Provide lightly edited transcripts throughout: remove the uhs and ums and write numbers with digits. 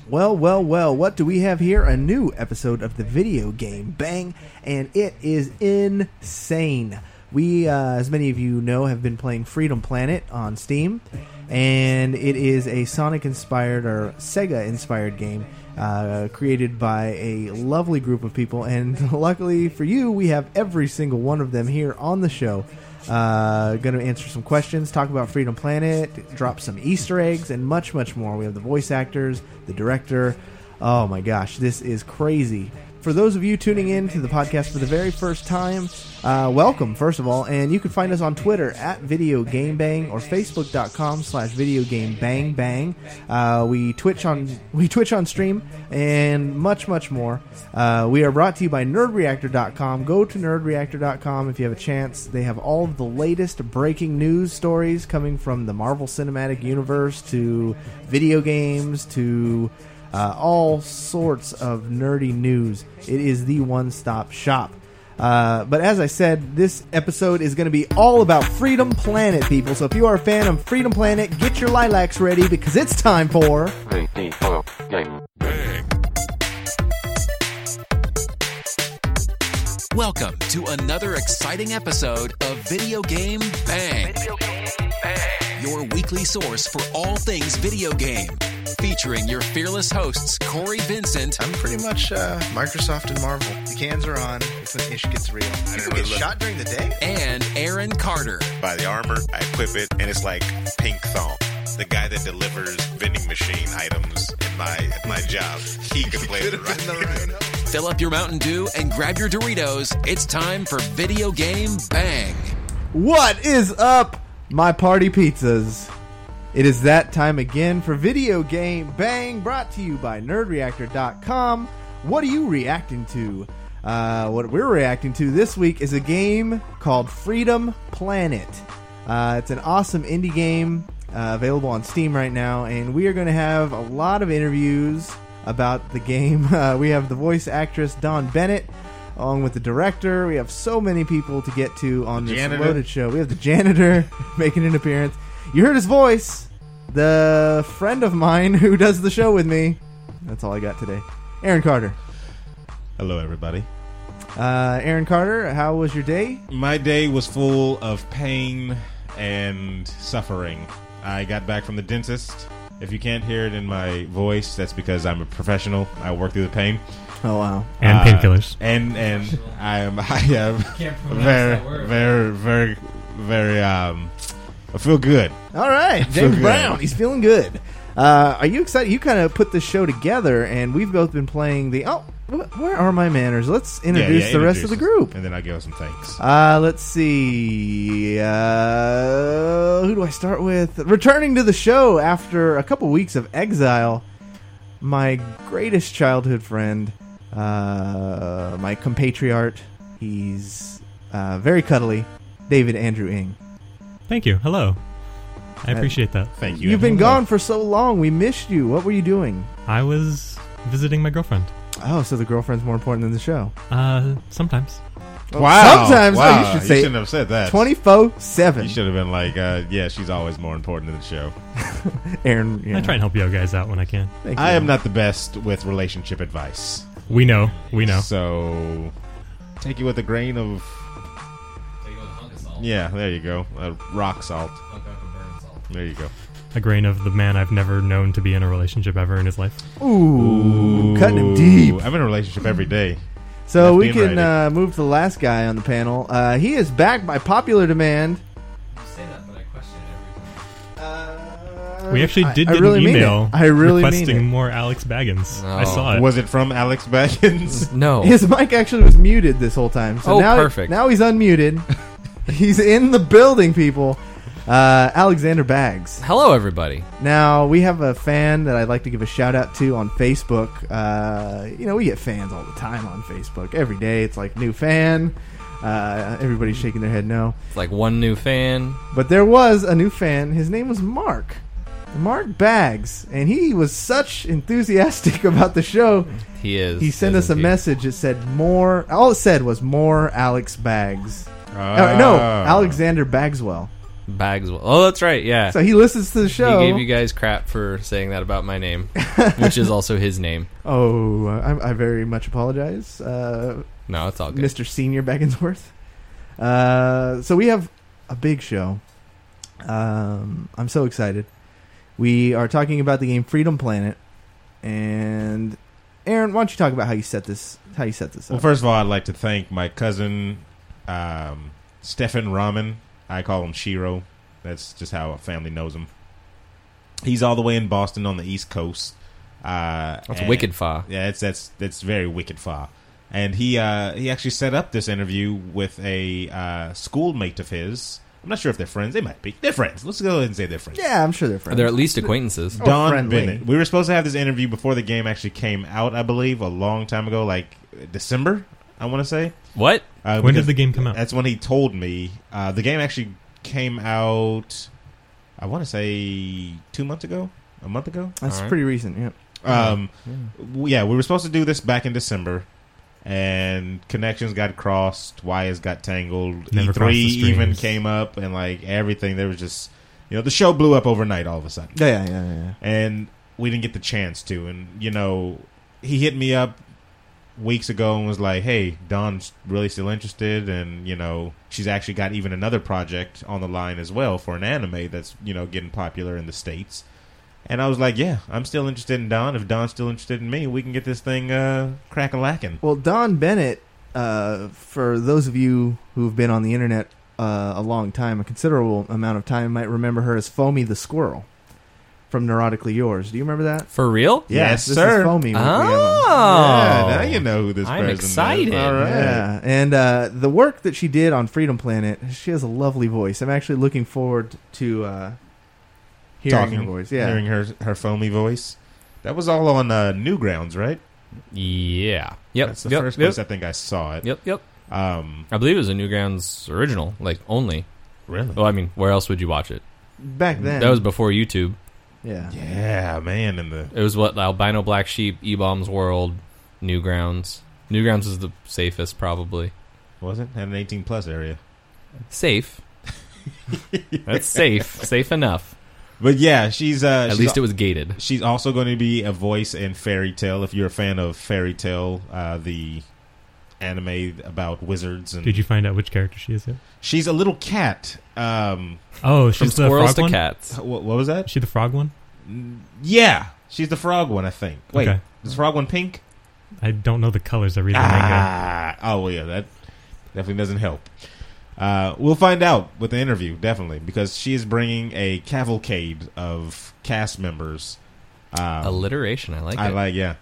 Well, what do we have here? A new episode of the Video Game Bang, and it is insane. We, as many of you know, have been playing Freedom Planet on Steam, and it is a Sonic-inspired or Sega-inspired game created by a lovely group of people, and luckily for you, we have every single one of them here on the show. Going to answer some questions, talk about Freedom Planet, drop some Easter eggs, and much, much more. We have the voice actors, the director. Oh my gosh, this is crazy. For those of you tuning in to the podcast for the very first time, welcome, first of all. And you can find us on Twitter at Video Game Bang or Facebook.com/Video Game Bang Bang. We Twitch on stream and much, much more. We are brought to you by NerdReactor.com. Go to NerdReactor.com if you have a chance. They have all of the latest breaking news stories coming from the Marvel Cinematic Universe to video games to all sorts of nerdy news. It is the one-stop shop. But as I said, this episode is going to be all about Freedom Planet, people. So if you are a fan of Freedom Planet, get your lilacs ready because it's time for Video Game Bang. Welcome to another exciting episode of Video Game Bang. Video Game Bang. Your weekly source for all things video game. Featuring your fearless hosts, Corey Vincent. I'm pretty much Microsoft and Marvel. The cans are on. It's when ish gets real. People get shot during the day? And Aaron Carter. Buy the armor, I equip it, and it's like pink thong. The guy that delivers vending machine items at my job, he can play it right. Fill up your Mountain Dew and grab your Doritos. It's time for Video Game Bang. What is up, my party pizzas? It is that time again for Video Game Bang, brought to you by NerdReactor.com. What are you reacting to? What we're reacting to this week is a game called Freedom Planet. It's an awesome indie game available on Steam right now, and we are going to have a lot of interviews about the game. We have the voice actress Dawn Bennett, along with the director. We have so many people to get to on this loaded show. We have the janitor making an appearance. You heard his voice, the friend of mine who does the show with me. That's all I got today. Aaron Carter. Hello, everybody. Aaron Carter, how was your day? My day was full of pain and suffering. I got back from the dentist. If you can't hear it in my voice, that's because I'm a professional. I work through the pain. Oh, wow. And painkillers. And I am very I feel good. All right, James Brown. He's feeling good. Are you excited? You kind of put this show together, and we've both been playing the... Oh, where are my manners? Let's introduce the rest of the group. And then I'll give us some thanks. Let's see. Who do I start with? Returning to the show after a couple weeks of exile, my greatest childhood friend, my compatriot. He's very cuddly, David Andrew Ng. Thank you. Hello. I appreciate that. Thank you. You've been gone for so long. We missed you. What were you doing? I was visiting my girlfriend. Oh, so the girlfriend's more important than the show. Sometimes. Wow. Sometimes. Wow. Oh, you should say shouldn't have said that. 24/7. You should have been like, yeah, she's always more important than the show. Aaron, yeah. I try and help you guys out when I can. I am not the best with relationship advice. We know. So, take it with a grain of... Yeah, there you go. Rock salt. There you go. A grain of the man I've never known to be in a relationship ever in his life. Ooh, cutting him deep. I'm in a relationship every day. So we can move to the last guy on the panel. He is back by popular demand. You say that, but I question it every time. We actually did I really an email mean requesting it. more Alex Baggins. Oh. I saw it. Was it from Alex Baggins? No. His mic actually was muted this whole time. So now perfect. Now he's unmuted. He's in the building, people. Alexander Baggs. Hello, everybody. Now, we have a fan that I'd like to give a shout-out to on Facebook. We get fans all the time on Facebook. Every day, it's like, new fan. Everybody's shaking their head no. It's like one new fan. But there was a new fan. His name was Mark Baggs. And he was such enthusiastic about the show. He is. He sent us a message that said more. All it said was more Alex Baggs. No, Alexander Bagswell. Bagswell. Oh, that's right. Yeah. So he listens to the show. He gave you guys crap for saying that about my name, which is also his name. Oh, I very much apologize, No, it's all good. Mr. Senior Beckensworth. So we have a big show. I'm so excited. We are talking about the game Freedom Planet, and Aaron, why don't you talk about how you set this up? Well, first of all, I'd like to thank my cousin, Stefan Raman. I call him Shiro. That's just how our family knows him. He's all the way in Boston on the East Coast. That's wicked far. Yeah, that's very wicked far. And he actually set up this interview with a schoolmate of his. I'm not sure if they're friends. They might be. They're friends. Let's go ahead and say they're friends. Yeah, I'm sure they're friends. They're at least acquaintances. Don friendly. Bennett. We were supposed to have this interview before the game actually came out, I believe, a long time ago, like December, I want to say. What? When did the game come out? That's when he told me. The game actually came out, I want to say 2 months ago? A month ago? That's All right. pretty recent, yeah. Yeah, we were supposed to do this back in December, and connections got crossed, wires got tangled, Never E3 crossed the even streams. came up, and like everything, there was just, the show blew up overnight all of a sudden. Yeah. And we didn't get the chance to. And, he hit me up weeks ago and was like, hey, Dawn's really still interested, and, she's actually got even another project on the line as well for an anime that's, getting popular in the States. And I was like, yeah, I'm still interested in Dawn. If Dawn's still interested in me, we can get this thing crack-a-lacking. Well, Don Bennett, for those of you who've been on the internet a long time, a considerable amount of time, might remember her as Foamy the Squirrel from Neurotically Yours. Do you remember that? For real? Yes, this sir. Is Foamy. Oh. Yeah, now you know who this I'm person excited. is. All right. Yeah, and the work that she did on Freedom Planet, she has a lovely voice. I'm actually looking forward to hearing her voice. Yeah, Hearing her foamy voice. That was all on Newgrounds, right? Yeah. Yep. That's the yep. first yep. place I think I saw it. Yep. I believe it was a Newgrounds original, only. Really? Well, I mean, where else would you watch it? back then. That was before YouTube. Yeah. Yeah, man. It was what, Albino Black Sheep, E-Bombs World, Newgrounds. Newgrounds is the safest, probably. Wasn't? Had an 18-plus area. Safe. That's safe. Safe enough. But yeah, she's... At least it was gated. She's also going to be a voice in Fairy Tail. If you're a fan of Fairy Tail, the anime about wizards. And Did you find out which character she is yet? She's a little cat. Oh, she's From the squirrels frog to one? cats. What was that? Is she the frog one? Yeah. She's the frog one, I think. Wait, Okay. is the frog one pink? I don't know the colors. I read the manga. Oh, well, yeah, that definitely doesn't help. We'll find out with the interview, definitely, because she is bringing a cavalcade of cast members. Alliteration, I like it. Yeah.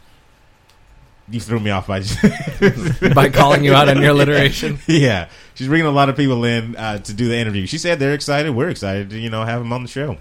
You threw me off by By calling you out on your alliteration. Yeah, she's bringing a lot of people in to do the interview. She said they're excited. We're excited to have them on the show.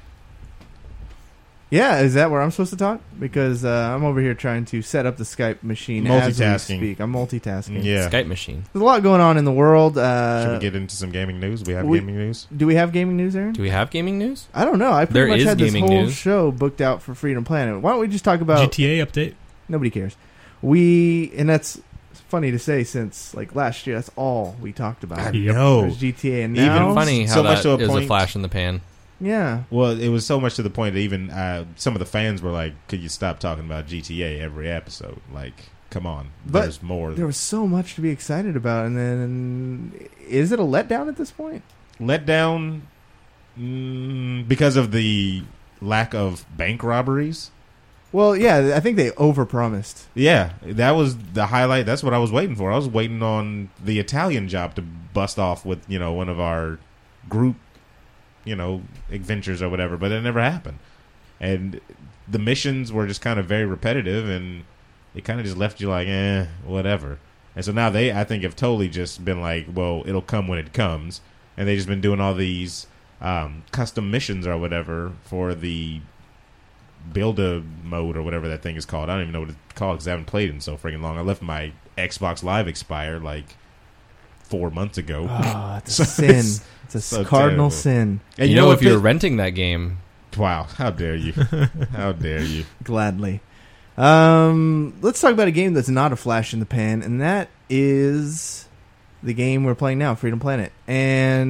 Yeah, is that where I'm supposed to talk? Because I'm over here trying to set up the Skype machine as we Multitasking. speak. I'm multitasking. Yeah. Skype machine. There's a lot going on in the world. Should we get into some gaming news? We have gaming news. Do we have gaming news, Aaron? Do we have gaming news? I don't know. I There pretty much is had this gaming whole news. show booked out for Freedom Planet. Why don't we just talk about... GTA update? Nobody cares. And that's funny to say since last year, that's all we talked about. Yep. Was GTA, and now... Funny how so much that to a is a point. flash in the pan. Yeah. Well, it was so much to the point that even some of the fans were like, "Could you stop talking about GTA every episode? Like, come on, But there's more." There was so much to be excited about, and then... Is it a letdown at this point? Let down because of the lack of bank robberies. Well, yeah, I think they overpromised. Yeah, that was the highlight. That's what I was waiting for. I was waiting on the Italian job to bust off with, one of our group, adventures or whatever, but it never happened. And the missions were just kind of very repetitive, and it kind of just left you like, whatever. And so now they, I think, have totally just been like, well, it'll come when it comes. And they've just been doing all these custom missions or whatever for the Build-A mode or whatever that thing is called. I don't even know what it's called because I haven't played it in so freaking long. I left my Xbox Live expire 4 months ago. Oh, it's a sin. It's a so cardinal terrible. sin. And If you're renting that game, wow, how dare you? How dare you? Gladly. Let's talk about a game that's not a flash in the pan, and that is the game we're playing now, Freedom Planet. And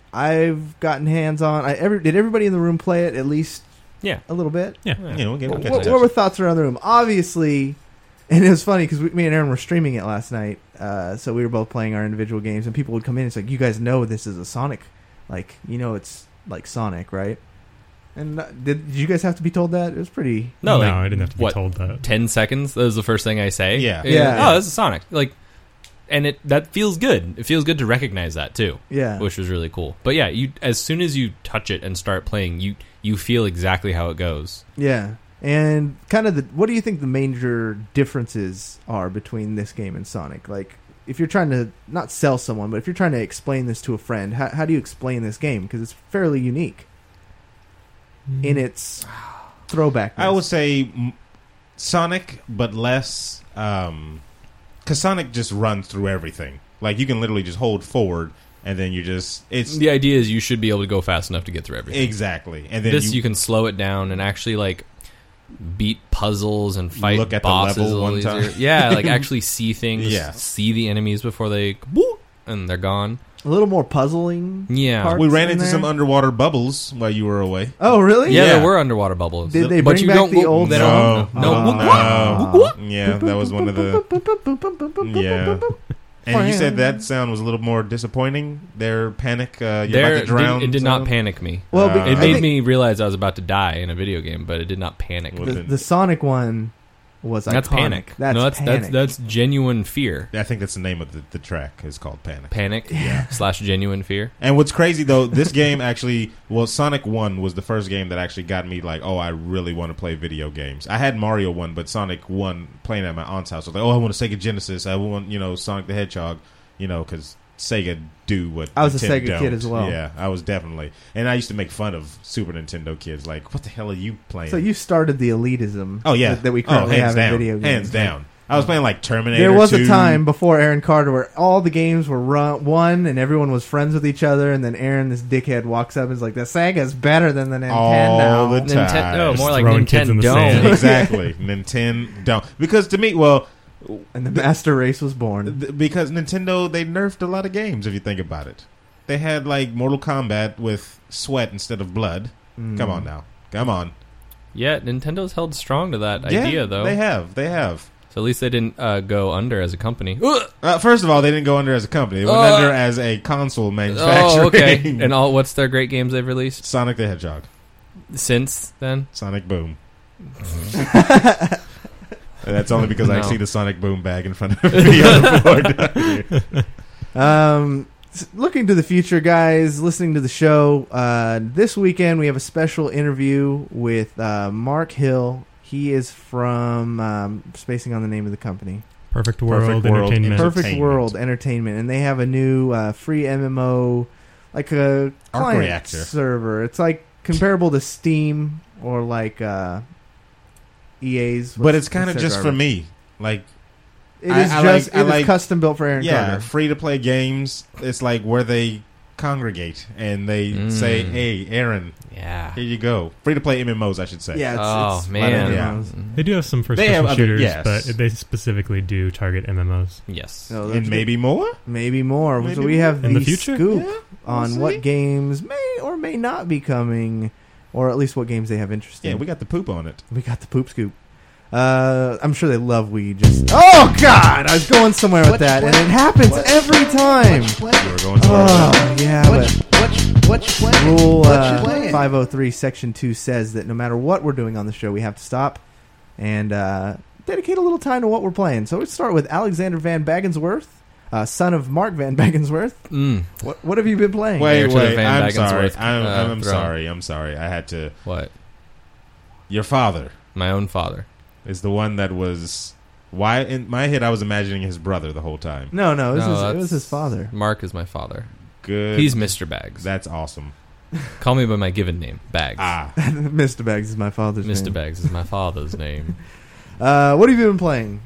I've gotten hands on. Did everybody in the room play it at least Yeah. a little bit? Yeah. We'll get What were thoughts around the room? Obviously, and it was funny because me and Aaron were streaming it last night, so we were both playing our individual games, and people would come in. It's like, you guys know this is a Sonic, it's like Sonic, right? And did you guys have to be told that? It was pretty. No, I didn't have to be told that. 10 seconds. That was the first thing I say. Yeah. Yeah. Oh, this is Sonic. And that feels good. It feels good to recognize that too. Yeah. Which was really cool. But yeah, as soon as you touch it and start playing, you feel exactly how it goes. Yeah. And kind of what do you think the major differences are between this game and Sonic? Like, if you're trying to not sell someone, but if you're trying to explain this to a friend, how do you explain this game? Because it's fairly unique in its throwback. I would say Sonic, but less. Because Sonic just runs through everything. Like, you can literally just hold forward, and then it's the idea is you should be able to go fast enough to get through everything. Exactly. And then you can slow it down and actually beat puzzles and fight look at bosses the level a little one time. easier. Yeah, actually see things, Yeah. see the enemies before they boop, and they're gone. a little more puzzling. Yeah. parts we ran in into there. some underwater bubbles while you were away. Oh, really? Yeah, Yeah. there were underwater bubbles. Did they But bring you back don't the go- old they song? don't- No. no. Yeah, that was one of the. Yeah. And you said that sound was a little more disappointing. Their panic, you're about to drown. It did not sound? panic me. Well, It It I made think me realize I was about to die in a video game, but it did not panic me. the Sonic one was That's iconic. panic. That's panic. That's genuine fear. I think that's the name of the track. Is called Panic. Panic / genuine fear. And what's crazy though, this game actually, Sonic 1 was the first game that actually got me like, oh, I really want to play video games. I had Mario 1, but Sonic 1 playing at my aunt's house. I was like, oh, I want a Sega Genesis. I want, Sonic the Hedgehog, because Sega do what I was a Nintendo Sega don't. kid as well. Yeah, I was definitely. And I used to make fun of Super Nintendo kids. Like, what the hell are you playing? So you started the elitism. oh, yeah. that we currently hands have in down. video games. Hands down. I was playing like Terminator There was 2. a time before Aaron Carter where all the games were won and everyone was friends with each other, and then Aaron, this dickhead, walks up and is like, "The Sega's better than the Nintendo." All the time. Nintendo, more like throwing kids in the Nintendo. sand. Exactly. Nintendo. Because to me, And the Master Race was born. because Nintendo, they nerfed a lot of games if you think about it. They had like Mortal Kombat with sweat instead of blood. Come on now. Come on. Yeah, Nintendo's held strong to that Yeah, idea, though. They have. So at least they didn't go under as a company. First of all, they didn't go under as a company. They went under as a console manufacturer. Oh, okay. And what's their great games they've released Sonic the Hedgehog. since then? Sonic Boom. And that's only because I No. see the Sonic Boom bag in front of me on the floor down here. Looking to the future, guys, listening to the show, this weekend we have a special interview with Mark Hill. He is from, spacing on the name of the company. Perfect World World Entertainment. Perfect World Entertainment. And they have a new free MMO, like a Arc client Reactor. server. It's like comparable to Steam or like EA's. But it's kind of just for me. Like, It is I just like- I it is like- custom built for Aaron Carter. free to play games. It's like where they congregate and they say, "Hey, Aaron, Yeah. here you go." Free to play MMOs, I should say. Yeah, Oh, it's man. Yeah. They do have some They have first-person other- shooters, yes. but they specifically do target MMOs. Yes. No, And maybe more. maybe more. Maybe so we have more. In the the future? scoop Yeah, on we'll what see. games may or may not be coming, or at least what games they have interest in. Yeah, we got the poop on it. We got the poop scoop. I'm sure they love weed. Oh God, I was going somewhere with that, and it happens every time. You were going to Oh yeah, but What you playing? Rule What you playing? 503 Section 2 says that no matter what we're doing on the show, we have to stop and dedicate a little time to what we're playing. So let's start with Alexander Van Bagensworth, son of Mark Van Bagensworth. What have you been playing? Heir to the Van I'm sorry. Bagensworth, I'm throne. sorry. I'm sorry. I had to. What? Your father My own father. is the one that was. Why in my head I was imagining his brother the whole time. No, it was that's- his father. Mark is my father. Good. He's Mr. Bags. That's awesome. Call me by my given name, Bags. Mr. Bags is my father's Mr. name. Bags is my father's name. What have you been playing?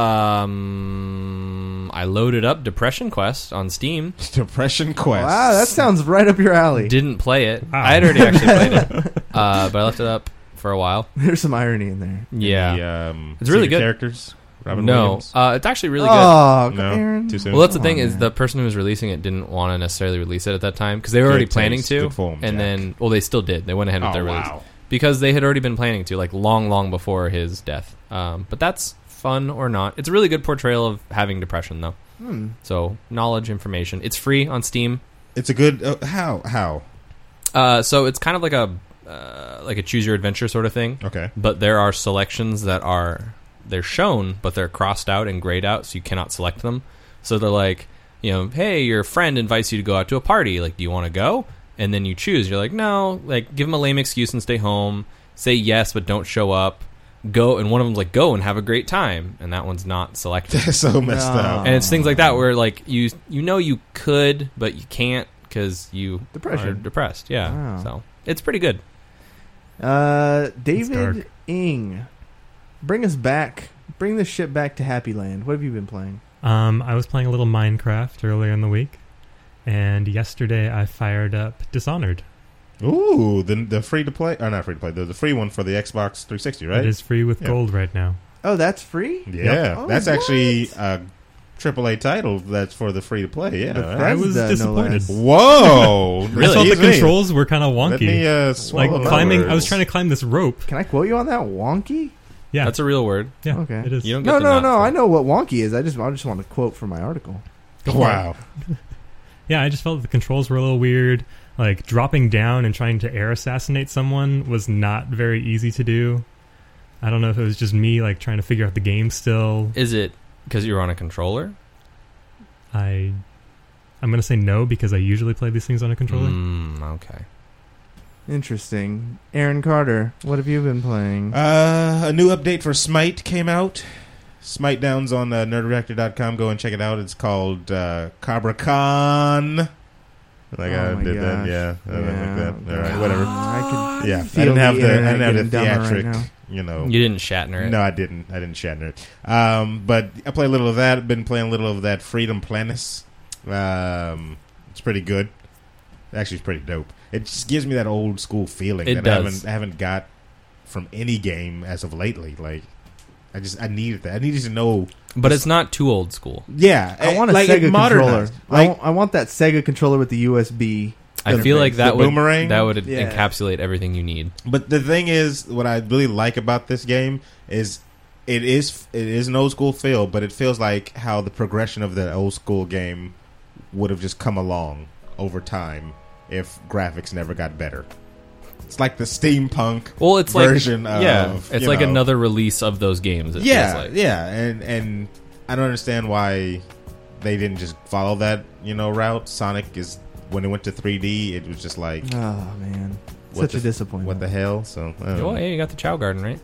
I loaded up Depression Quest on Steam. Depression Quest. Wow, that sounds right up your alley. Didn't play it. Wow. I had already actually played it, but I left it up for a while. There's some irony in there. Yeah, The, It's really secret good. Characters. Robin No, Williams? it's actually really good. Oh, No, Aaron. too soon. Well, that's the Come thing on, is man. the person who was releasing it didn't want to necessarily release it at that time because they were already Good planning taste, to, good form, and Jack. then they still did. They went ahead with Oh, their release wow. because they had already been planning to, like long before his death. But that's fun or not. It's a really good portrayal of having depression, though. So knowledge, information. It's free on Steam. It's a good... how? So it's kind of like a choose your adventure sort of thing. Okay. But there are selections that they're shown, but they're crossed out and grayed out, so you cannot select them. So they're like, hey, your friend invites you to go out to a party. Like, do you want to go? And then you choose. You're like, no. Like, give them a lame excuse and stay home. Say yes, but don't show up. Go, and one of them's like, go and have a great time, and that one's not selected. That's so messed up. And it's things like that where like you could, but you can't because you Depression. are depressed. Yeah. Wow. So it's pretty good. David dark. Ing, bring us back. Bring this shit back to Happy Land. What have you been playing? I was playing a little Minecraft earlier in the week, and yesterday I fired up Dishonored. Ooh, the free-to-play... Or not free-to-play. The free one for the Xbox 360, right? It is free with Yeah. gold right now. Oh, that's free? Yeah. Oh, That's what? actually a AAA title that's for the free-to-play. Yeah. Bethesda, I was no disappointed. less. Whoa. I thought the Excuse me. controls were kind of Let wonky. me swallow Like climbing, words. I was trying to climb this rope. Can I quote you on that? Wonky? Yeah, That's a real word. yeah, Okay. it is. You don't get No, the no, nut no. for I it. know what wonky is. I just want to quote from my article. Wow. Yeah, I just felt the controls were a little weird. Like dropping down and trying to air assassinate someone was not very easy to do. I don't know if it was just me like trying to figure out the game still. Is it because you're on a controller? I'm gonna say no because I usually play these things on a controller. Okay. Interesting. Aaron Carter, what have you been playing? A new update for Smite came out. Smite Down's on nerdreactor.com. Go and check it out. It's called Cabra Khan. Like Oh I my did that, gosh. yeah. I didn't Yeah. like that. All right, whatever. I can Yeah, I feel didn't have the the internet getting dumber right theatric, now. you know. You didn't Shatner it. No, I didn't. I didn't Shatner it. But I play a little of that. Been playing a little of that Freedom Planis. It's pretty good. Actually, it's pretty dope. It just gives me that old school feeling It that does. I haven't got from any game as of lately. Like, I needed that. I needed to know. But it's not too old school. Yeah, I want a like Sega it controller. modernized. Like, I want that Sega controller with the USB. I feel like The that would boomerang? Yeah. encapsulate everything you need. but the thing is, what I really like about this game is it is an old school feel, but it feels like how the progression of the old school game would have just come along over time if graphics never got better. It's like the steampunk Well, it's version like of it's you like know. another release of those games. It feels Yeah, like. yeah, and I don't understand why they didn't just follow that route. Sonic is when it went to 3D, it was just like Oh man, what such a the- disappointment. What the hell? So I don't Well, know. yeah, you got the Chow Garden, right?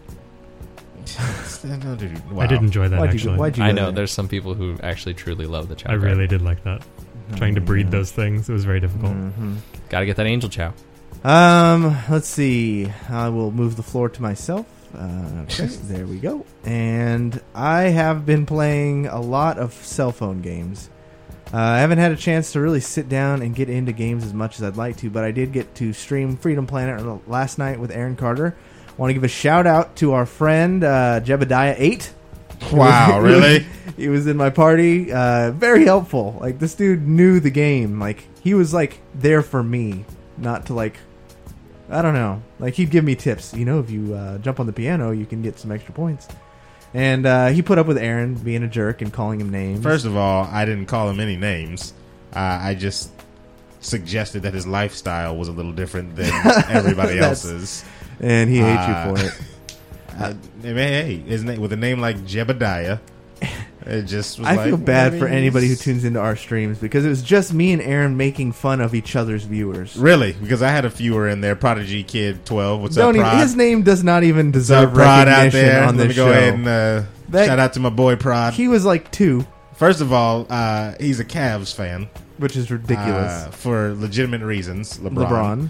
I did enjoy that actually. Why'd you I go know there? there's some people who actually truly love the Chow I Garden. really did like that. Trying to breed yeah. those things, it was very difficult. Mhm. Got to get that Angel Chow. Let's see. I will move the floor to myself. Okay, there we go. And I have been playing a lot of cell phone games. I haven't had a chance to really sit down and get into games as much as I'd like to, but I did get to stream Freedom Planet last night with Aaron Carter. I want to give a shout out to our friend Jebediah 8. Wow, really? He was in my party. Very helpful. Like, this dude knew the game. Like, he was like there for me, not to like, I don't know. Like, he'd give me tips. You know, if you jump on the piano, you can get some extra points. And he put up with Aaron being a jerk and calling him names. First of all, I didn't call him any names. I just suggested that his lifestyle was a little different than everybody That's- else's. and he hates you for it. Hey, his name with a name like Jebediah, it just was I like, feel bad I for mean, anybody who he's- tunes into our streams because it was just me and Aaron making fun of each other's viewers. Really, because I had a viewer in there, Prodigy Kid 12. What's Don't up, even, Prod? his name does not even What's deserve up, Prod out recognition there? on Let this me go show. ahead and That- shout out to my boy Prod. He was like 2, First of all, he's a Cavs fan. which is ridiculous. For legitimate reasons. LeBron.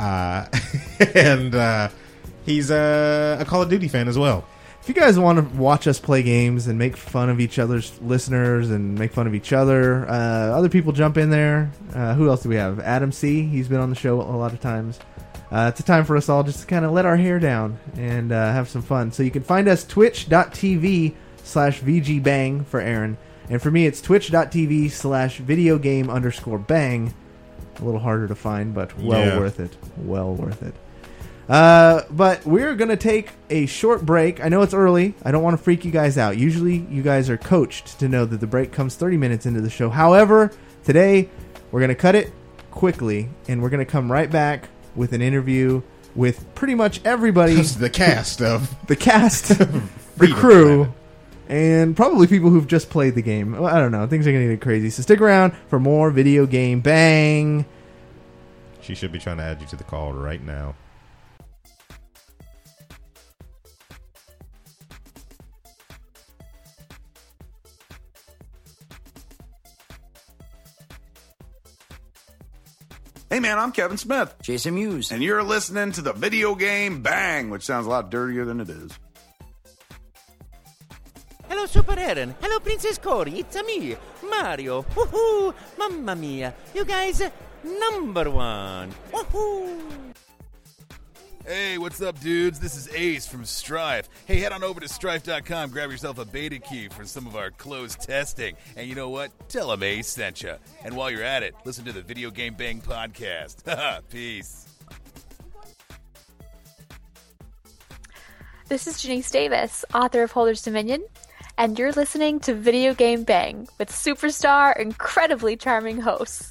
And he's a Call of Duty fan as well. If you guys want to watch us play games and make fun of each other's listeners and make fun of each other, other people jump in there. Who else do we have? Adam C. He's been on the show a lot of times. It's a time for us all just to kind of let our hair down and have some fun. So you can find us twitch.tv twitch.tv/VGBang for Aaron. And for me, it's twitch.tv/videogame_bang. A little harder to find, but well worth it. Well worth it. But we're going to take a short break. I know it's early. I don't want to freak you guys out. Usually, you guys are coached to know that the break comes 30 minutes into the show. However, today, we're going to cut it quickly, and we're going to come right back with an interview with pretty much everybody. The cast, the crew, and probably people who've just played the game. Well, I don't know. Things are going to get crazy. So stick around for more Video Game Bang. She should be trying to add you to the call right now. Hey man, I'm Kevin Smith. Jason Mewes. And you're listening to the Video Game Bang, which sounds a lot dirtier than it is. Hello, Super Aaron. Hello, Princess Cory. It's me, Mario. Woohoo! Mamma mia. You guys, number one. Woohoo! Hey, what's up, dudes? This is Ace from Strife. Hey, head on over to strife.com, grab yourself a beta key for some of our closed testing. And you know what? Tell them Ace sent you. And while you're at it, listen to the Video Game Bang podcast. Peace. This is Janice Davis, author of Holder's Dominion, and you're listening to Video Game Bang with superstar, incredibly charming hosts.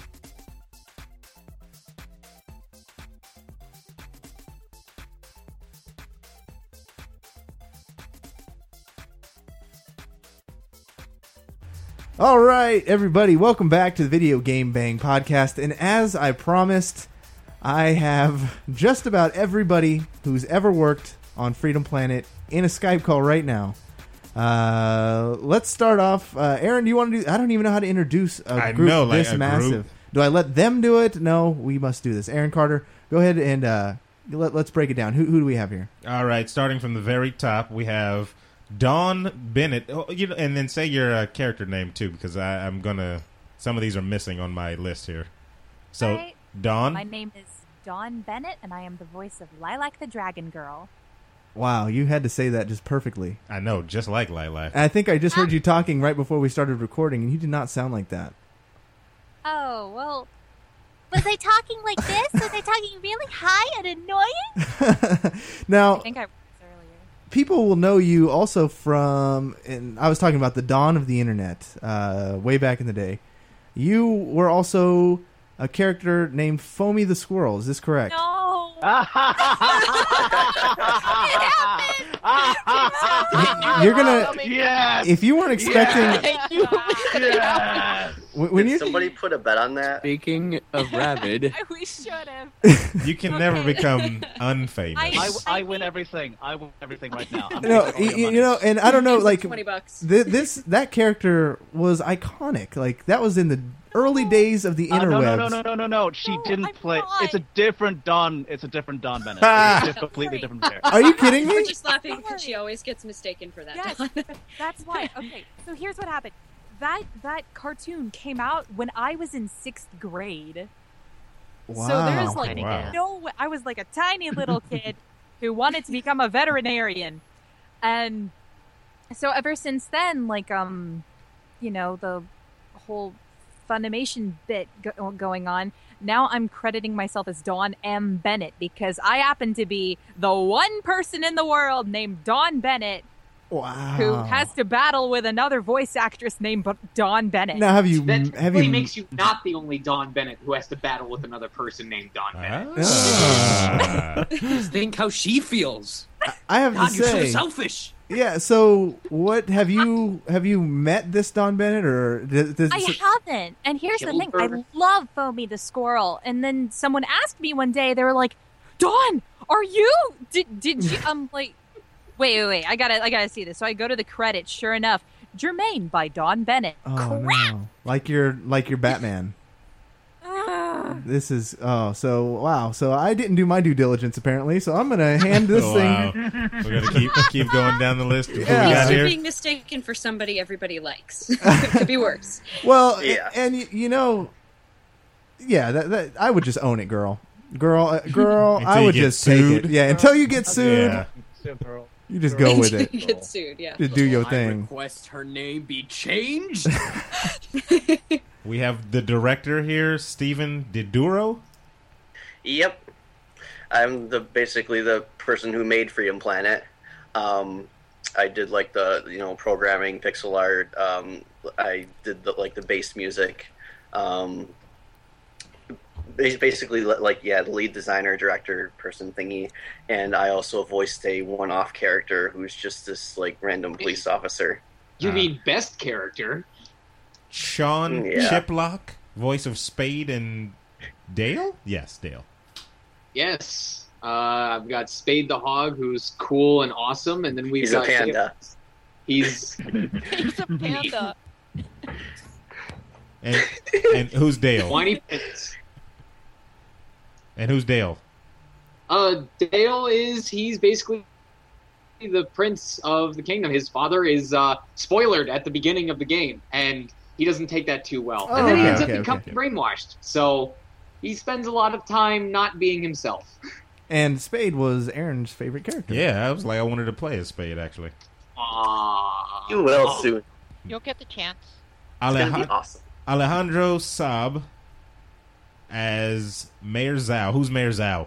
All right, everybody, welcome back to the Video Game Bang podcast. And as I promised, I have just about everybody who's ever worked on Freedom Planet in a Skype call right now. Let's start off. Aaron, do you want to do? I don't even know how to introduce a group this massive. Do I let them do it? No, we must do this. Aaron Carter, go ahead and let's break it down. Who do we have here? All right, starting from the very top, we have Dawn Bennett. Oh, and then say your character name too, because I'm gonna. Some of these are missing on my list here. So, Hi. Dawn. My name is Dawn Bennett, and I am the voice of Lilac the Dragon Girl. Wow, you had to say that just perfectly. I know, just like Lilac. I think I just heard you talking right before we started recording, and you did not sound like that. Oh, well, was I talking like this? Was I talking really high and annoying? Now, I think I was earlier. people will know you also from, and I was talking about the dawn of the internet, way back in the day. You were also a character named Foamy the Squirrel. Is this correct? No. You're gonna. Yes. If you weren't expecting. Yes. When Did you somebody put a bet on that? Speaking of rabid, We should have. You can never become unfamous. I win everything. I win everything right now. I'm No, taking all your you money. know, and I don't know, like $20. that character was iconic. Like that was in the early days of the interwebs. No. She didn't play. It's a different Dawn. It's a different Dawn Bennett. It's just completely different character. Are you kidding me? We're just laughing because she always gets mistaken for that. Yes, Dawn. that's why. Okay, so here's what happened. That cartoon came out when I was in 6th grade. Wow. So there's like Wow. no way. I was like a tiny little kid who wanted to become a veterinarian. And so ever since then, like, you know, the whole Funimation bit going on, now I'm crediting myself as Dawn M. Bennett because I happen to be the one person in the world named Dawn Bennett Wow. who has to battle with another voice actress named Dawn Bennett. Now, have you makes you not the only Dawn Bennett who has to battle with another person named Dawn Bennett. Just think how she feels. I have God, to you're so say, selfish. Yeah. So, what have you met this Dawn Bennett or? I haven't. And here's the thing: I love Foamy the Squirrel. And then someone asked me one day, they were like, "Dawn, are you? Did you?" I'm like, wait. I gotta see this. So I go to the credits. Sure enough, Jermaine by Dawn Bennett. Oh no! Like your Batman. This is so wow. So I didn't do my due diligence apparently. So I'm gonna hand this thing. We gotta keep going down the list. Who we Yeah. got here? Being mistaken for somebody everybody likes. Could be worse. Well, and you know, yeah, that I would just own it, girl. I Until would you get just take sued. it. Yeah, until you get sued. Yeah. You just go with it. Get sued, yeah. Just do your I thing. request her name be changed. We have the director here, Steven DiDuro. Yep. I'm basically the person who made Freedom Planet. I did like the programming, pixel art. I did the bass music. Basically the lead designer, director person thingy, and I also voiced a one-off character who's just this random police officer. You mean best character? Sean Chiplock, voice of Spade and Dale? Yes, Dale. Yes. I've got Spade the Hog, who's cool and awesome, and then He's a panda. He's a panda. And who's Dale? Whiny Pants. And who's Dale? Dale he's basically the prince of the kingdom. His father is spoilered at the beginning of the game, and he doesn't take that too well. And then he ends up becoming brainwashed. So he spends a lot of time not being himself. And Spade was Aaron's favorite character. Yeah, I was I wanted to play as Spade, actually. You will soon. You'll get the chance. It's gonna be awesome. Alejandro Saab as Mayor Zhao. Who's Mayor Zhao?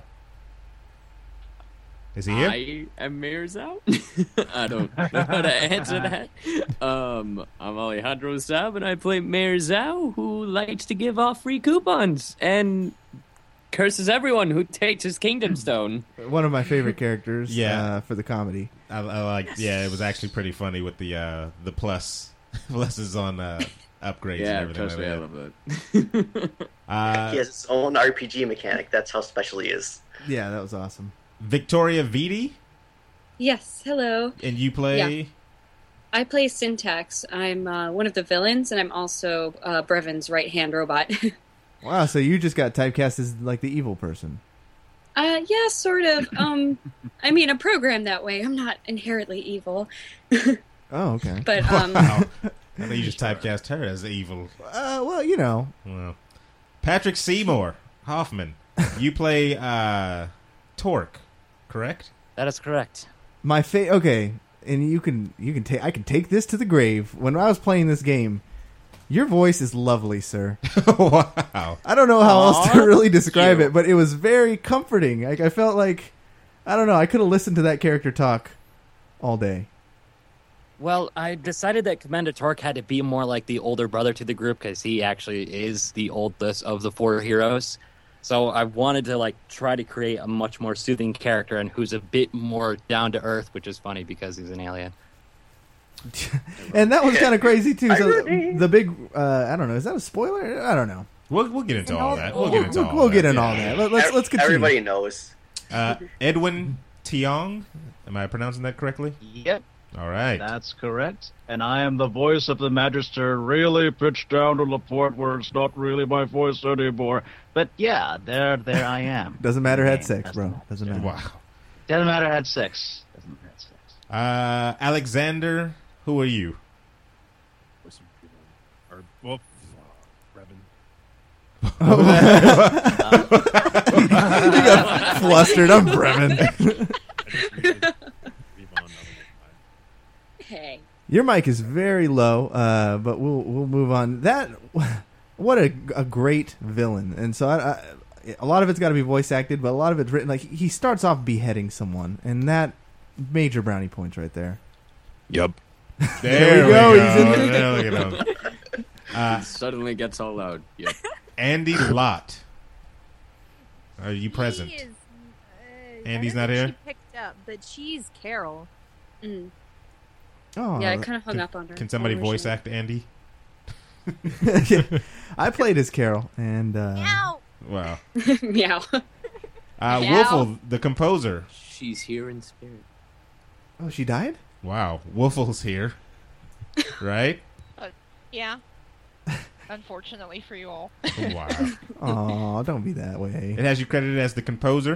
Is he here? I am Mayor Zhao. I don't know how to answer that. I'm Alejandro Saab, and I play Mayor Zhao, who likes to give off free coupons and curses everyone who takes his kingdom stone. One of my favorite characters. For the comedy. I like. Yeah, it was actually pretty funny with the pluses on upgrades and everything. Trust me, that. I love that. He has his own RPG mechanic. That's how special he is. Yeah, that was awesome. Victoria Vitti, Yes, hello. and you play. Yeah. I play Syntax. I'm one of the villains, and I'm also Brevin's right-hand robot. Wow, so you just got typecast as the evil person. Yeah, sort of. I mean, I'm programmed that way. I'm not inherently evil. Oh, okay. But Wow. I know you just typecast her as evil. Well. Patrick Seymour Hoffman, you play Torque, correct? That is correct. My okay, and you can take. I can take this to the grave. When I was playing this game, your voice is lovely, sir. Wow. I don't know how else to really describe it, but it was very comforting. I felt like, I don't know, I could have listened to that character talk all day. Well, I decided that Commander Torque had to be more like the older brother to the group because he actually is the oldest of the four heroes. So I wanted to try to create a much more soothing character and who's a bit more down to earth, which is funny because he's an alien. And that was kind of crazy too. So the big, I don't know, is that a spoiler? I don't know. We'll get into all that. We'll get into all that. Let's continue. Everybody knows. Edwin Tiong, am I pronouncing that correctly? Yep. All right. That's correct. And I am the voice of the Magister, really pitched down to the point where it's not really my voice anymore. But yeah, there I am. Doesn't matter had sex, bro. Doesn't matter. Wow. Doesn't matter had sex. Alexander, who are you? You got flustered. I'm Brevin. Hey. Your mic is very low, but we'll move on. What a great villain. And so a lot of it's got to be voice acted, but a lot of it's written. He starts off beheading someone, and that major brownie points right there. Yep. There we go. He's in there. Look at him. Suddenly gets all loud. Yep. Andy Lott, are you present? He is, Andy's I not don't here? think She picked up, but she's Carol. Mm. Oh, Yeah, I kind of hung up on her. Can somebody voice act Andy? I played as Carol, and Meow. Wow. Meow. Wolfle, the composer. She's here in spirit. Oh, she died? Wow, Wolfle's here, right? Yeah. Unfortunately for you all. Wow. Oh, don't be that way. It has you credited as the composer.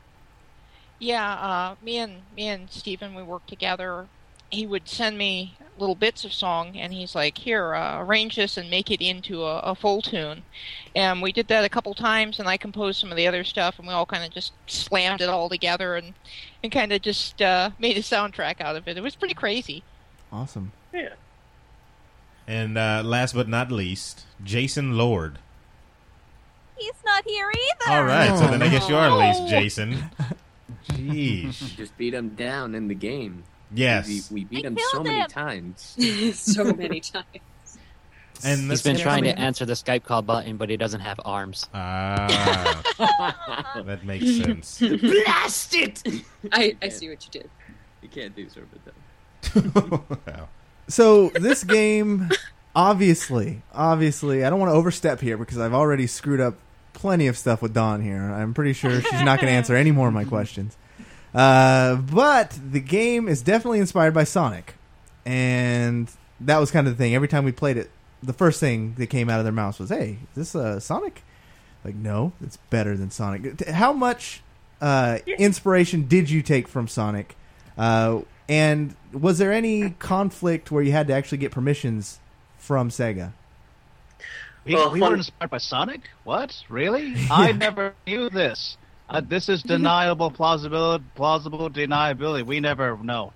Yeah, me and Stephen, we worked together. He would send me little bits of song, and he's like, here, arrange this and make it into a full tune. And we did that a couple times, and I composed some of the other stuff, and we all kind of just slammed it all together and kind of just made a soundtrack out of it. It was pretty crazy. Awesome. Yeah. And last but not least, Jason Lord. He's not here either. All right, so then I guess you are at least Jason. Jeez. Just beat him down in the game. Yes. We beat him so many times. So many times. And he's been trying to answer the Skype call button, but he doesn't have arms. Ah, that makes sense. Blast it! I see what you did. You can't do Serpent. Wow. So this game, obviously, I don't want to overstep here because I've already screwed up plenty of stuff with Dawn here. I'm pretty sure she's not going to answer any more of my questions. But the game is definitely inspired by Sonic. And that was kind of the thing. Every time we played it, the first thing that came out of their mouths was, hey, is this Sonic? Like, no, it's better than Sonic. How much inspiration did you take from Sonic? And was there any conflict where you had to actually get permissions from Sega? We were inspired by Sonic? What? Really? I never knew this. This is deniable plausible deniability. We never.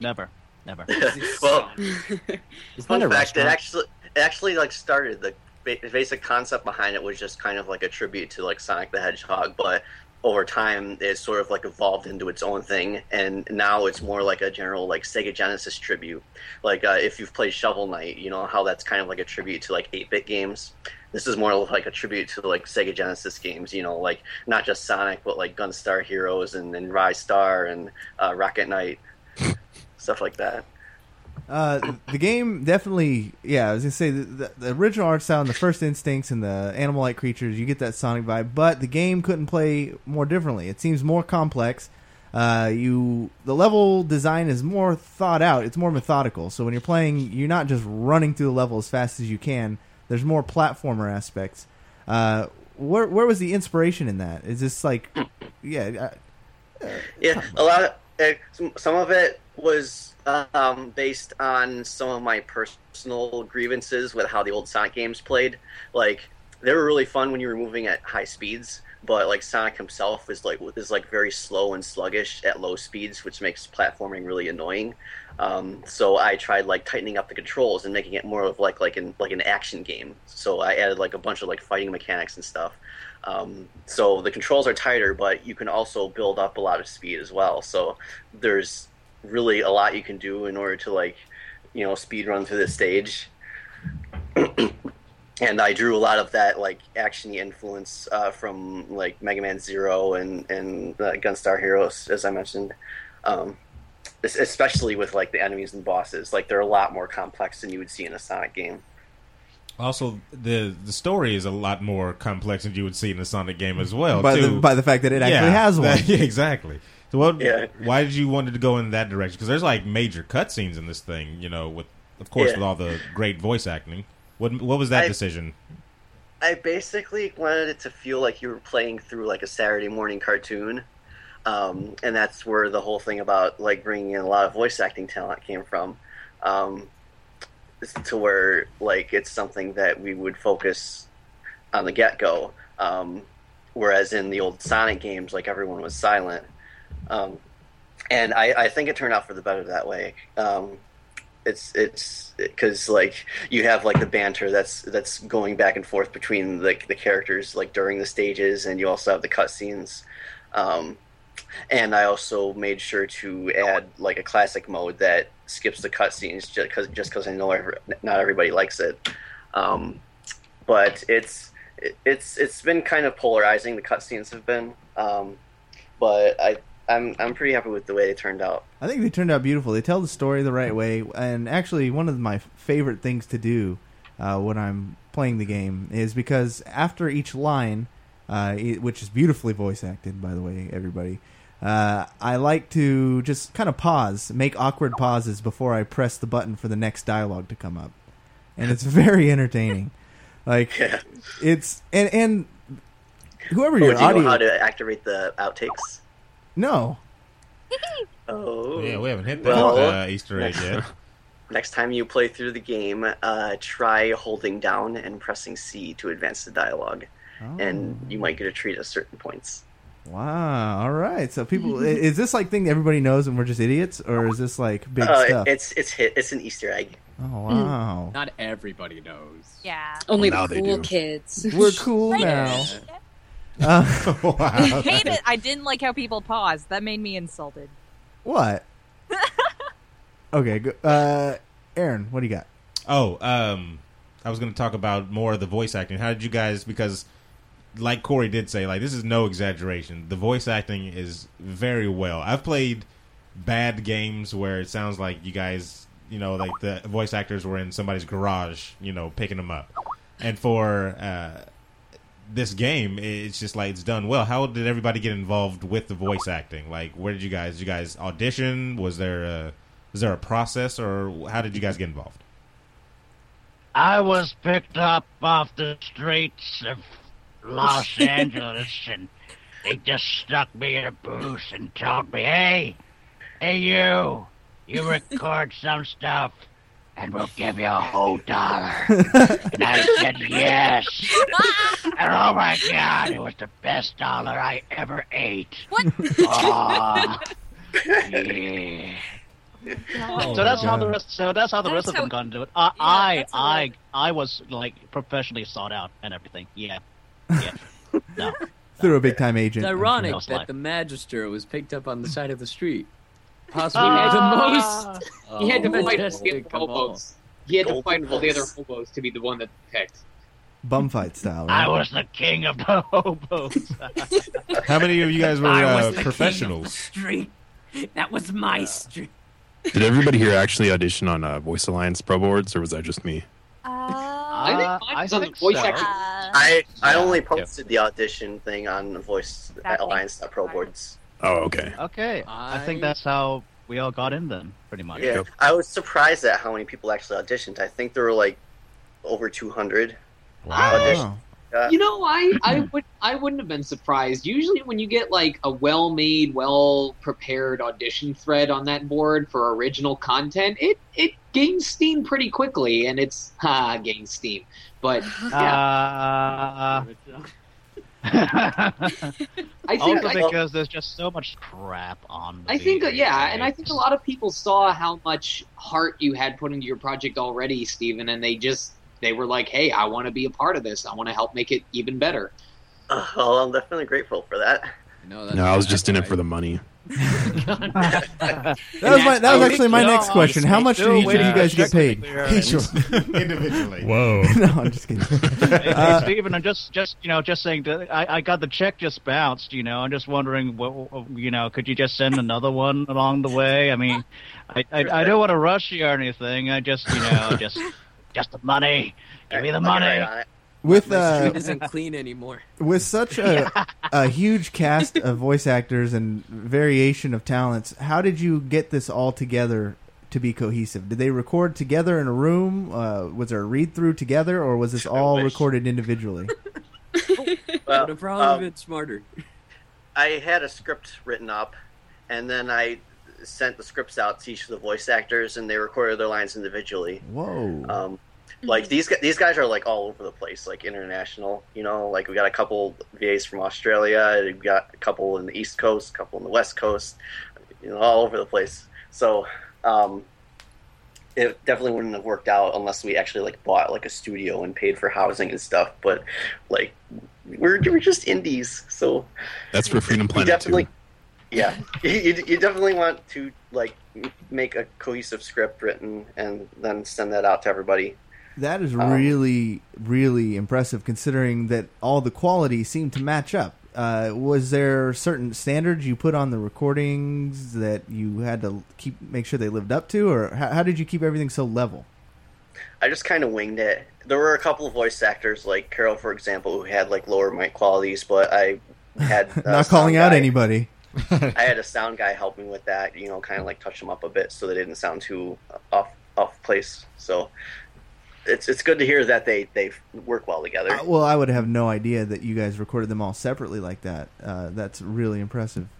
Well, fun fact, it actually like started, the basic concept behind it was just kind of like a tribute to like Sonic the Hedgehog, but over time it sort of like evolved into its own thing, and now it's more like a general like Sega Genesis tribute. Like if you've played Shovel Knight, you know how that's kind of like a tribute to like 8-bit games. This is more like a tribute to like Sega Genesis games, you know, like not just Sonic, but like Gunstar Heroes and Rise Star and Rocket Knight, stuff like that. The game definitely, I was going to say, the original art style and the first instincts and the animal-like creatures, you get that Sonic vibe, but the game couldn't play more differently. It seems more complex. The level design is more thought out. It's more methodical. So when you're playing, you're not just running through the level as fast as you can. There's more platformer aspects. Where was the inspiration in that? Is this like, a lot of some of it was based on some of my personal grievances with how the old Sonic games played. Like, they were really fun when you were moving at high speeds, but like Sonic himself is like very slow and sluggish at low speeds, which makes platforming really annoying. So I tried like tightening up the controls and making it more of like an action game. So I added like a bunch of like fighting mechanics and stuff. So the controls are tighter, but you can also build up a lot of speed as well. So there's really a lot you can do in order to like, you know, speed run through the stage. And I drew a lot of that like action-y influence from like Mega Man Zero and Gunstar Heroes, as I mentioned. Especially with like the enemies and bosses, like they're a lot more complex than you would see in a Sonic game. Also, the story is a lot more complex than you would see in a Sonic game as well. By the fact that it actually has one. Exactly. So why did you want to go in that direction? Because there's like major cutscenes in this thing, you know, with all the great voice acting. What was that decision? I basically wanted it to feel like you were playing through like a Saturday morning cartoon. And that's where the whole thing about like bringing in a lot of voice acting talent came from, to where like it's something that we would focus on the get-go, whereas in the old Sonic games, like everyone was silent, and I think it turned out for the better that way. It's because like you have like the banter that's going back and forth between like the characters like during the stages, and you also have the cutscenes. And I also made sure to add like a classic mode that skips the cutscenes just because I know not everybody likes it. But it's been kind of polarizing. The cutscenes have been, but I'm pretty happy with the way they turned out. I think they turned out beautiful. They tell the story the right way, and actually one of my favorite things to do when I'm playing the game is because after each line, which is beautifully voice acted, by the way, everybody, I like to just kind of pause, make awkward pauses before I press the button for the next dialogue to come up, and it's very entertaining. Like it's and whoever your audio. Do you know how to activate the outtakes? No. Oh yeah, we haven't hit that Easter egg yet. next time you play through the game, try holding down and pressing C to advance the dialogue, and you might get a treat at certain points. Wow. All right. So people, is this like thing everybody knows and we're just idiots, or is this like big stuff? It's an Easter egg. Oh wow. Not everybody knows. Yeah. Only Well, now the they cool do. kids. We're cool now. Wow. I hate it. I didn't like how people paused. That made me insulted. What? Okay. Aaron, what do you got? Oh, I was going to talk about more of the voice acting. How did you guys? Because, like Corey did say, like this is no exaggeration. The voice acting is very well. I've played bad games where it sounds like you guys, like the voice actors were in somebody's garage, picking them up. And for this game, it's just like it's done well. How did everybody get involved with the voice acting? Like, where did you guys audition? Was there a process, or how did you guys get involved? I was picked up off the streets of Los Angeles, and they just stuck me in a booth and told me, hey, you record some stuff, and we'll give you a whole $1. And I said yes. And oh my God, it was the best dollar I ever ate. What? Oh, yeah. So that's how the rest. So that's how the rest of them got into it. I was like professionally sought out and everything. Yeah. No. Through a big time agent. It's ironic Most that likely. the Magister was picked up on the side of the street. Possibly Ah. the most. He had to fight all the majestic other of all. hobos. He had to fight all the other hobos to be the one that picked. Bum fight style. I Right? was the king of the hobos. How many of you guys were I was the king of the professionals? street. That was my street. Did everybody here actually audition on Voice Alliance Pro Boards, or was that just me? I think mine was on the voice acting. I only posted the audition thing on the Voice Alliance.pro boards. Oh, okay. Okay, I think that's how we all got in then, pretty much. Yeah, I was surprised at how many people actually auditioned. I think there were like over 200. Wow. I wouldn't have been surprised. Usually, when you get like a well-made, well-prepared audition thread on that board for original content, it gains steam pretty quickly, and it's gains steam. But yeah. I think also because there's just so much crap on. I think, and I think a lot of people saw how much heart you had put into your project already, Steven, and they were like, hey, I want to be a part of this. I want to help make it even better. Well, I'm definitely grateful for that. No, I was just in it for the money. That was actually my next question. How much do each of you guys get paid? Individually. Whoa. No, I'm just kidding. Hey, Steven, I'm just saying that I got the check just bounced. I'm just wondering, could you just send another one along the way? I mean, I don't want to rush you or anything. I just the money. Give me the money. With My street isn't clean anymore. With such a huge cast of voice actors and variation of talents, how did you get this all together to be cohesive? Did they record together in a room? Was there a read through together, or was this all recorded individually? Well, Would have probably been smarter. I had a script written up, and then I sent the scripts out to each of the voice actors, and they recorded their lines individually. Whoa. Like these guys are like all over the place, like international. Like we got a couple VAs from Australia, we got a couple in the East Coast, a couple in the West Coast, all over the place. So it definitely wouldn't have worked out unless we actually like bought like a studio and paid for housing and stuff. But like we're just indies, so that's for Freedom Planet too. Yeah, you definitely want to like make a cohesive script written and then send that out to everybody. That is really, really impressive, considering that all the quality seemed to match up. Was there certain standards you put on the recordings that you had to make sure they lived up to, or how did you keep everything so level? I just kind of winged it. There were a couple of voice actors, like Carol, for example, who had like lower mic qualities, but I had not calling out anybody. I had a sound guy help me with that, kind of like touch them up a bit so they didn't sound too off place. So it's good to hear that they work well together. Well, I would have no idea that you guys recorded them all separately like that. That's really impressive.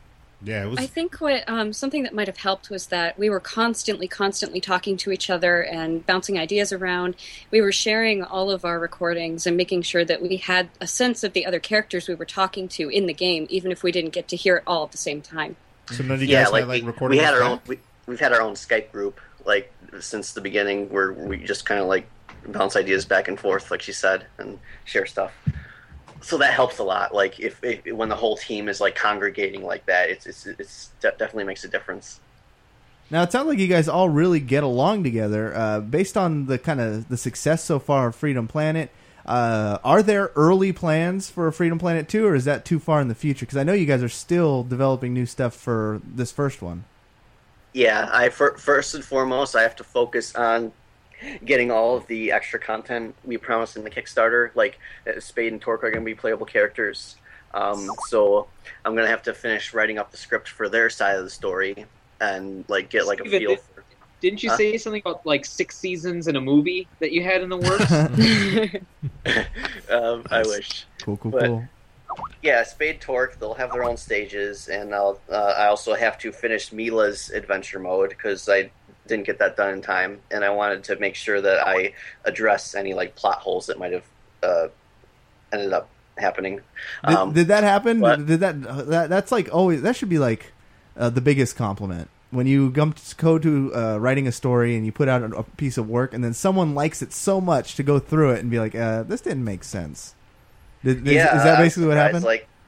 Yeah, it was. I think what something that might have helped was that we were constantly talking to each other and bouncing ideas around. We were sharing all of our recordings and making sure that we had a sense of the other characters we were talking to in the game, even if we didn't get to hear it all at the same time. So none of you guys had recording. We had our own. We've had our own Skype group since the beginning, where we just kind of bounce ideas back and forth, like she said, and share stuff. So that helps a lot. Like if when the whole team is congregating like that, it's definitely makes a difference. Now it sounds like you guys all really get along together. Based on the kind of the success so far of Freedom Planet, are there early plans for Freedom Planet 2, or is that too far in the future? Because I know you guys are still developing new stuff for this first one. Yeah, first and foremost, I have to focus on getting all of the extra content we promised in the Kickstarter. Like Spade and Torque are going to be playable characters, so I'm going to have to finish writing up the script for their side of the story and get a feel for. Didn't you say something about 6 seasons in a movie that you had in the works? I wish. Cool. Yeah, Spade Torque, they'll have their own stages, and I also have to finish Mila's adventure mode because I didn't get that done in time, and I wanted to make sure that I address any plot holes that might have ended up happening. Did that happen? Did that's always, that should be the biggest compliment. When you go to writing a story and you put out a piece of work and then someone likes it so much to go through it and be like, this didn't make sense. Is that basically what happened?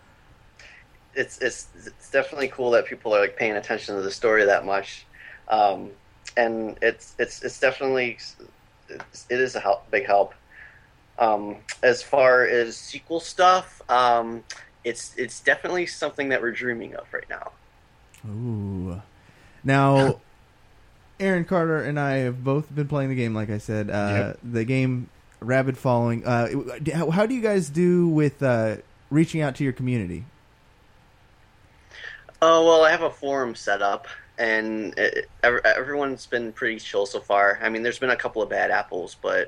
It's definitely cool that people are paying attention to the story that much. And it's definitely it is a big help. As far as sequel stuff, it's definitely something that we're dreaming of right now. Ooh, now Aaron Carter and I have both been playing the game. Like I said, the game Rabid Following. How do you guys do with reaching out to your community? Oh well, I have a forum set up. And everyone's been pretty chill so far. I mean, there's been a couple of bad apples, but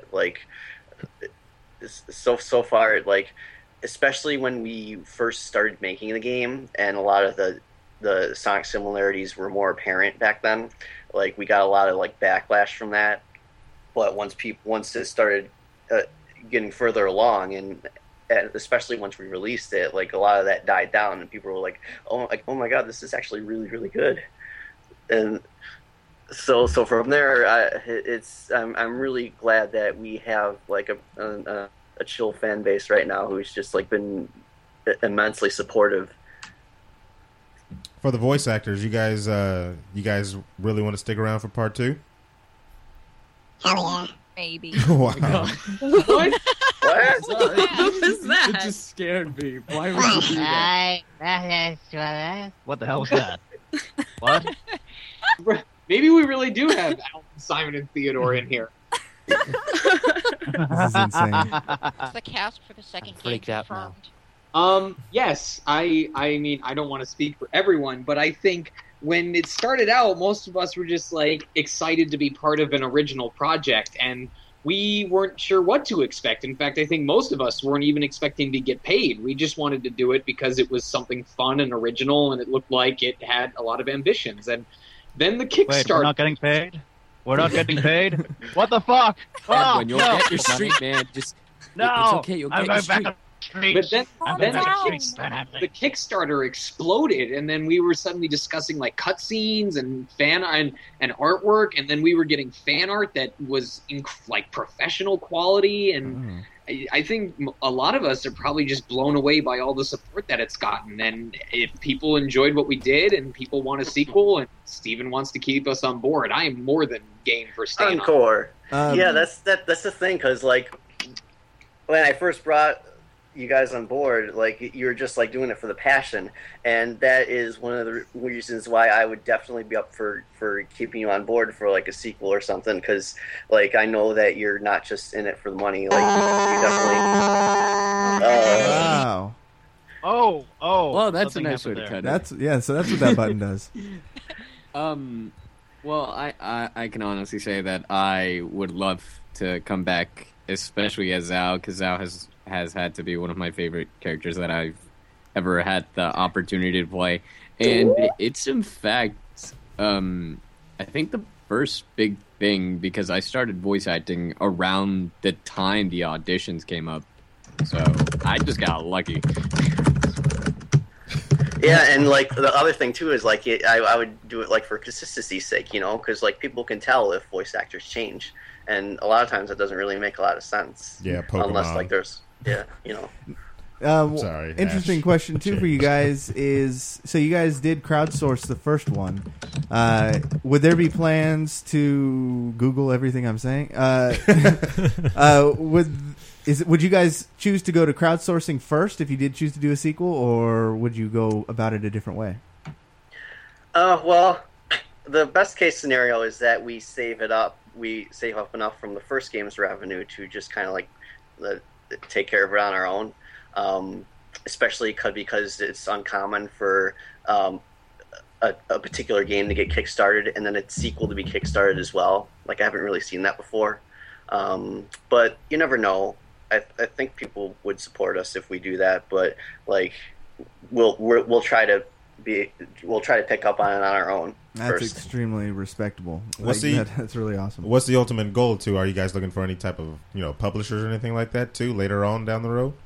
so far, especially when we first started making the game, and a lot of the Sonic similarities were more apparent back then. We got a lot of backlash from that. But once it started getting further along, and especially once we released it, a lot of that died down, and people were like, "Oh my God, this is actually really, really good." And so from there, I'm really glad that we have a chill fan base right now who's just been immensely supportive. For the voice actors, you guys really want to stick around for part 2? Hell yeah, maybe. Wow. What? What was that? It just scared me. Why would you do that? What the hell was that? What? Maybe we really do have Alan, Simon, and Theodore in here. This is insane. It's the cast for the second game confirmed. Yes, I mean, I don't want to speak for everyone, but I think when it started out, most of us were just excited to be part of an original project, and we weren't sure what to expect. In fact, I think most of us weren't even expecting to get paid. We just wanted to do it because it was something fun and original, and it looked like it had a lot of ambitions. And then the Kickstarter... Wait, we're not getting paid? We're not getting paid? What the fuck? When you'll get your street, man, just... No! It's okay, you'll get your street. But then the Kickstarter exploded, and then we were suddenly discussing cutscenes and fan and artwork, and then we were getting fan art that was professional quality, and I think a lot of us are probably just blown away by all the support that it's gotten. And if people enjoyed what we did, and people want a sequel, and Steven wants to keep us on board, I am more than game for staying Encore. Yeah, that's the thing, because when I first brought you guys on board, you're just doing it for the passion, and that is one of the reasons why I would definitely be up for keeping you on board for a sequel or something, because I know that you're not just in it for the money. You definitely wow. Oh, well, that's a nice way to cut it. So that's what that button does. Well, I can honestly say that I would love to come back, especially as Zao, because Zao has had to be one of my favorite characters that I've ever had the opportunity to play. And it's in fact, I think the first big thing, because I started voice acting around the time the auditions came up. So I just got lucky. Yeah, and like the other thing too is like I would do it like for consistency's sake, you know, because like people can tell if voice actors change, and a lot of times it doesn't really make a lot of sense. Yeah, Pokemon. Unless like there's you know. Sorry. Interesting Ash. question too for you guys is: so you guys did crowdsource the first one. Would there be plans to Google everything I'm saying? Would you guys choose to go to crowdsourcing first if you did choose to do a sequel, or would you go about it a different way? Well, the best case scenario is that we save it up. We save up enough from the first game's revenue to just kind of like take care of it on our own. Especially because it's uncommon for a particular game to get kickstarted and then its sequel to be kickstarted as well. Like I haven't really seen that before. But you never know. I think people would support us if we do that, but like we'll try to pick up on it on our own. That's first. Extremely respectable. That's really awesome. What's the ultimate goal too? Are you guys looking for any type of publishers or anything like that too later on down the road?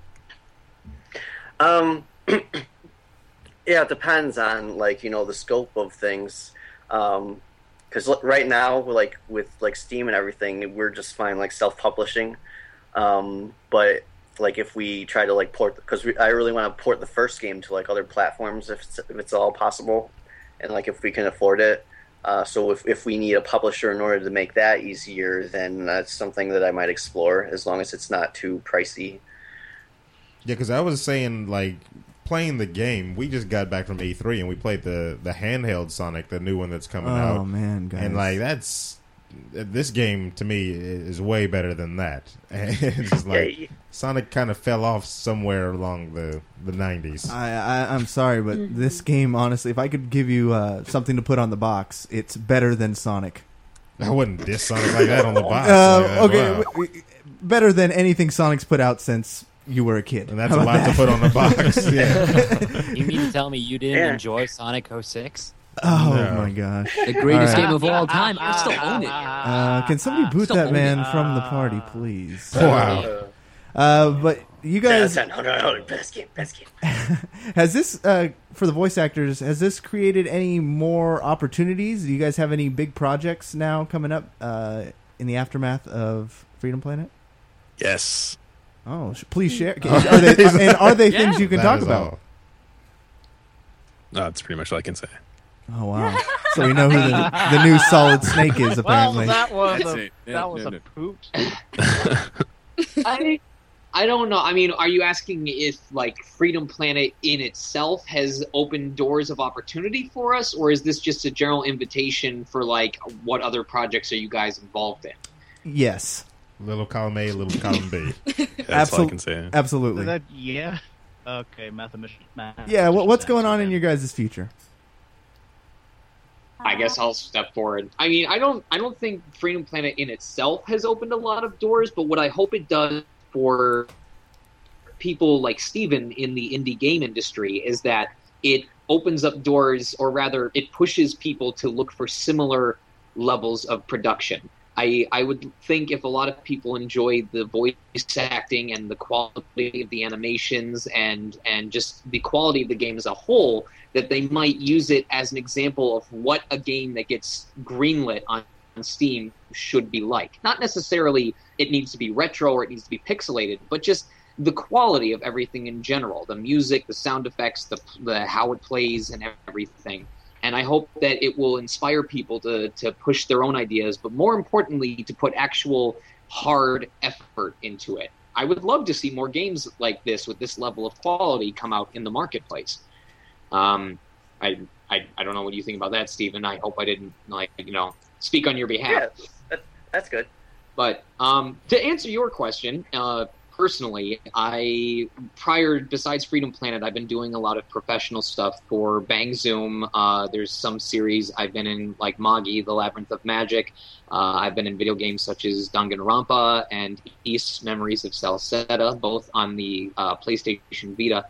Yeah, it depends on the scope of things. Because right now, like with like Steam and everything, we're just fine like self-publishing. But like if we try to like port, because I really want to port the first game to like other platforms if it's all possible, and like if we can afford it. So if we need a publisher in order to make that easier, then that's something that I might explore as long as it's not too pricey. Yeah, because I was saying, like, playing the game, we just got back from E3 and we played the handheld Sonic, the new one that's coming out. Oh, man, guys. And, like, this game, to me, is way better than that. And it's just like, Sonic kind of fell off somewhere along the 90s. I'm sorry, but this game, honestly, if I could give you something to put on the box, it's better than Sonic. I wouldn't diss Sonic like that on the box. Okay, wow. Better than anything Sonic's put out since you were a kid. And that's a lot to put on the box. Yeah. You mean to tell me you didn't enjoy Sonic 06? Oh my gosh. The greatest game of all time. I still own it. Can somebody boot that man from the party, please? Wow. But you guys... No, best game. Has this, for the voice actors, has this created any more opportunities? Do you guys have any big projects now coming up in the aftermath of Freedom Planet? Yes. Oh, please share. Are they things you can talk about? That's pretty much all I can say. Oh wow! So we know who the new Solid Snake is. Apparently, Well, that was a poop. I don't know. I mean, are you asking if like Freedom Planet in itself has opened doors of opportunity for us, or is this just a general invitation for like what other projects are you guys involved in? Yes. Little column A, little column B. That's all I can say. Absolutely. Yeah. Okay, mathematician. Yeah. What's going on in your guys' future? I guess I'll step forward. I mean, I don't think Freedom Planet in itself has opened a lot of doors, but what I hope it does for people like Steven in the indie game industry is that it opens up doors, or rather, it pushes people to look for similar levels of production. I would think if a lot of people enjoy the voice acting and the quality of the animations and just the quality of the game as a whole, that they might use it as an example of what a game that gets greenlit on Steam should be like. Not necessarily it needs to be retro or it needs to be pixelated, but just the quality of everything in general, the music, the sound effects, the how it plays and everything. And I hope that it will inspire people to push their own ideas, but more importantly, to put actual hard effort into it. I would love to see more games like this with this level of quality come out in the marketplace. I don't know what you think about that, Stephen. I hope I didn't speak on your behalf. Yeah, that's good. But to answer your question, personally, besides Freedom Planet, I've been doing a lot of professional stuff for Bang Zoom. There's some series I've been in, like Magi, The Labyrinth of Magic. I've been in video games such as Danganronpa and East Memories of Salsetta, both on the PlayStation Vita.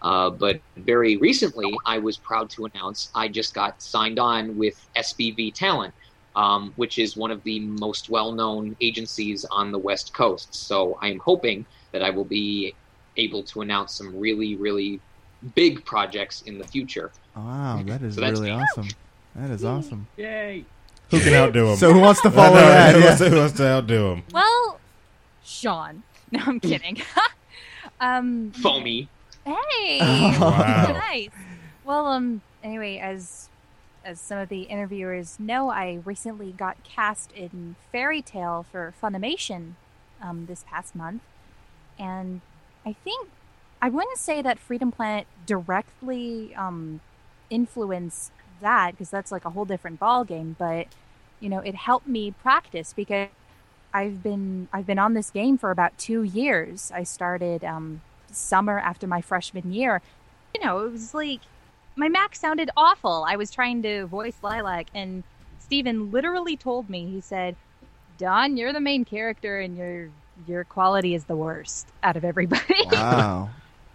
But very recently, I was proud to announce I just got signed on with SBV Talent, which is one of the most well-known agencies on the West Coast. So I am hoping that I will be able to announce some really, really big projects in the future. Wow, that is So that's really me. awesome. That is awesome. Yay! Who can outdo him? So who wants to follow that? Yeah. Who wants to outdo him? Well, Sean. No, I'm kidding. Foamy. Hey, Wow. nice. Well, anyway, as some of the interviewers know, I recently got cast in Fairy Tale for Funimation this past month, and I think I wouldn't say that Freedom Planet directly influenced that, because that's like a whole different ball game. But it helped me practice, because I've been on this game for about 2 years. I started summer after my freshman year. It was like my Mac sounded awful. I was trying to voice Lilac, and Steven literally told me, he said, "Dawn, you're the main character, and your quality is the worst out of everybody." Wow.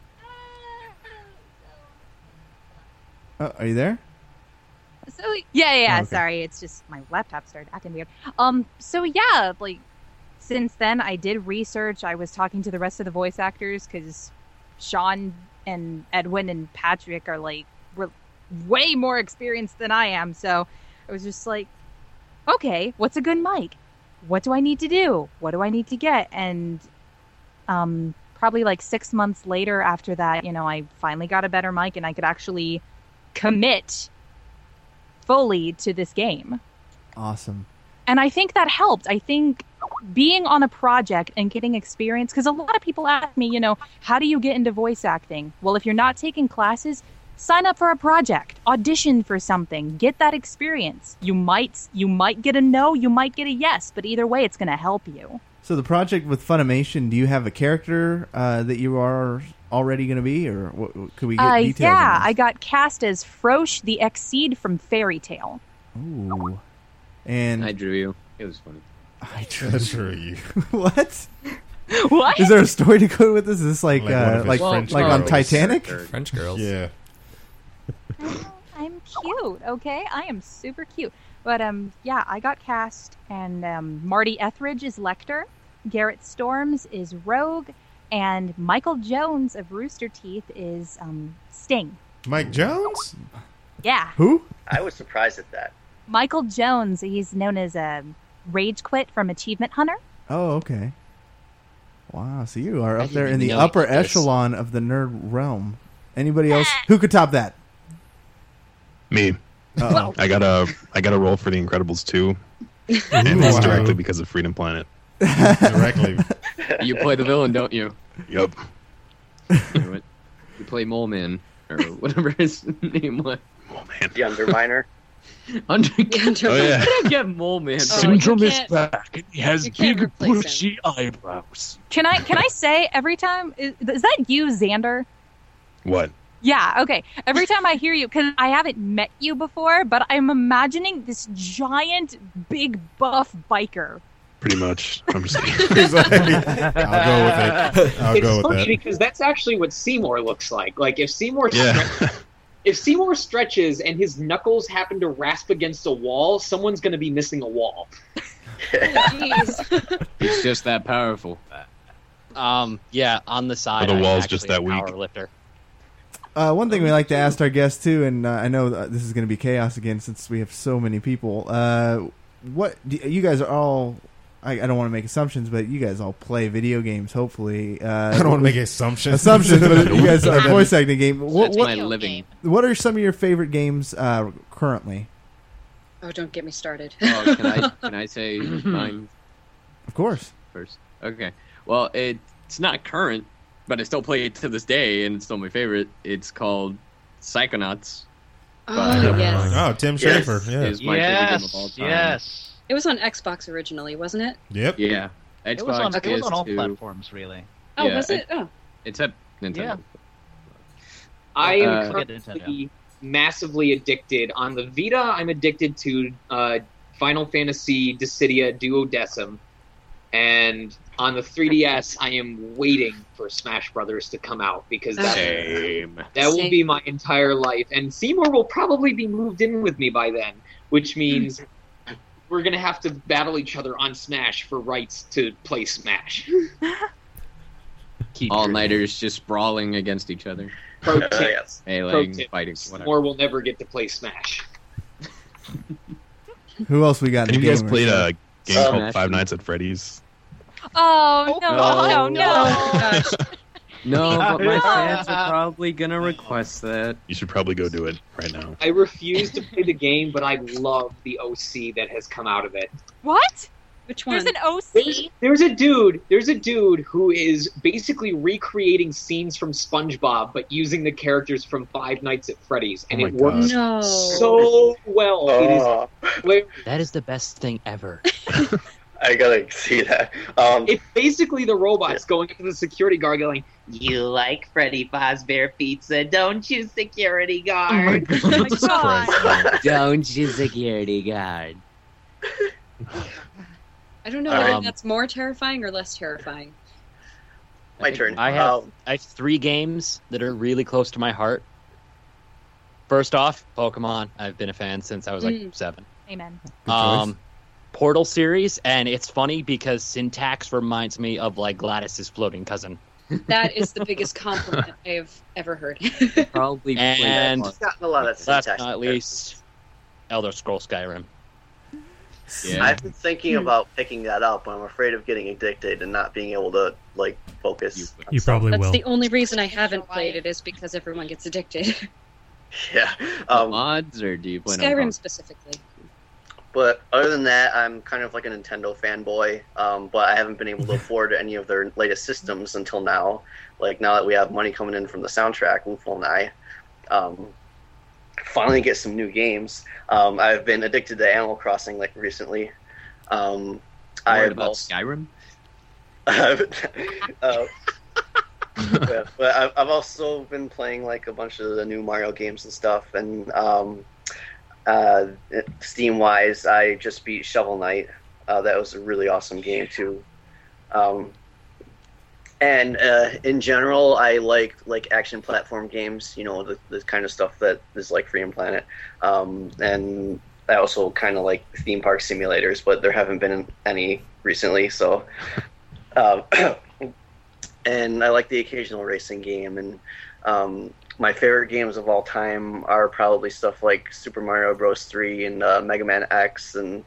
Oh, are you there? So yeah. Okay. Sorry, it's just my laptop started acting weird. So yeah, like since then I did research. I was talking to the rest of the voice actors, because Sean and Edwin and Patrick are were way more experienced than I am. So I was just like, okay, what's a good mic? What do I need to do? What do I need to get? And probably 6 months later after that, I finally got a better mic, and I could actually commit fully to this game. Awesome. And I think that helped. I think being on a project and getting experience, because a lot of people ask me, how do you get into voice acting? Well, if you're not taking classes, sign up for a project, audition for something, get that experience. You might get a no, you might get a yes, but either way, it's going to help you. So the project with Funimation, do you have a character that you are already going to be, or could we get details? Yeah, on I got cast as Frosh the Exceed from Fairy Tale. this? Ooh. And I drew you. It was funny. I drew you. What? What? Is there a story to go with this? Is this like one of his French on girls. Titanic? French girls. Yeah. I'm cute, okay? I am super cute. But yeah, I got cast, and Marty Etheridge is Lecter, Garrett Storms is Rogue, and Michael Jones of Rooster Teeth is Sting. Mike Jones? Yeah. Who? I was surprised at that. Michael Jones, he's known as Rage Quit from Achievement Hunter. Oh, okay. Wow, so you are up didn't there in even the know upper he did this. echelon of the nerd realm. Anybody else? Who could top that? Me. Uh-oh. I got a role for The Incredibles 2, and it's directly because of Freedom Planet. Directly. You play the villain, don't you? Yup. You play Mole Man, or whatever his name was. Mole Man. The Underminer. Oh, yeah. How did I get Mole Man? Syndrome is back, and he has you can't big, replace him. bushy eyebrows. Can I say every time, is that you, Xander? What? Yeah, okay. Every time I hear you, because I haven't met you before, but I'm imagining this giant, big, buff biker. Pretty much. I'm just I'll go with it. I'll It's go with funny that. because that's actually what Seymour looks like. Like if Seymour Yeah. if Seymour stretches and his knuckles happen to rasp against a wall, someone's going to be missing a wall. Jeez. He's just that powerful. Yeah, on the side. Or the I'm wall's actually just that a weak. power lifter. One thing we like to ask our guests too, and I know this is going to be chaos again since we have so many people. What you guys are all? I don't want to make assumptions, but you guys all play video games. Hopefully, I don't want to make assumptions. Assumptions, but you guys are voice acting game. That's my living. What are some of your favorite games currently? Oh, don't get me started. Oh, can I say mine Of course. first? Okay. Well, it's not current, but I still play it to this day, and it's still my favorite. It's called Psychonauts. Oh, yes. Oh, Tim Schafer. Yeah. Is my favorite game of all time. Yes. It was on Xbox originally, wasn't it? Yep. Yeah. Xbox, It was on all PS2. platforms, really. Oh, Yeah, was it? Oh. Except Nintendo. Yeah. I am Look at currently massively addicted. On the Vita, I'm addicted to Final Fantasy Dissidia Duodecim. And on the 3DS, I am waiting for Smash Brothers to come out because that will be my entire life. And Seymour will probably be moved in with me by then, which means we're going to have to battle each other on Smash for rights to play Smash. All-nighters just brawling against each other. Pro tip. Yes. Meleeing, fighting, whatever. Seymour will never get to play Smash. Who else we got? Have in you the guys game played room? a game called Five Nights at Freddy's? Oh, no. No, but my fans are probably gonna request that. You should probably go do it right now. I refuse to play the game, but I love the OC that has come out of it. What? Which one? There's an OC? There's a dude who is basically recreating scenes from SpongeBob, but using the characters from Five Nights at Freddy's, and it works so well. It is That is the best thing ever. I gotta see that. It's basically the robots going to the security guard going, "You like Freddy Fazbear Pizza, don't you, security guard?" Oh my God. Don't you, security guard? I don't know whether that's more terrifying or less terrifying. My turn. I have 3 games that are really close to my heart. First off, Pokemon. I've been a fan since I was like 7. Amen. Portal series, and it's funny because syntax reminds me of like Gladys's floating cousin. That is the biggest compliment I've ever heard. Probably. And It's gotten a lot of last syntax but not least, Elder Scrolls Skyrim. Yeah. I've been thinking about picking that up, but I'm afraid of getting addicted and not being able to focus. You probably That's will. the only reason I haven't played it is because everyone gets addicted. Yeah. Mods, or do you play Skyrim specifically. But other than that, I'm kind of like a Nintendo fanboy, but I haven't been able to afford any of their latest systems until now. Like, now that we have money coming in from the soundtrack, Woofle and I finally get some new games. I've been addicted to Animal Crossing, like, recently. about Skyrim? But I've also been playing, like, a bunch of the new Mario games and stuff, and Steam-wise, I just beat Shovel Knight. That was a really awesome game, too. And in general, I like action platform games, you know, the kind of stuff that is like Freedom Planet. And I also kind of like theme park simulators, but there haven't been any recently, so... and I like the occasional racing game, and my favorite games of all time are probably stuff like Super Mario Bros. 3 and Mega Man X and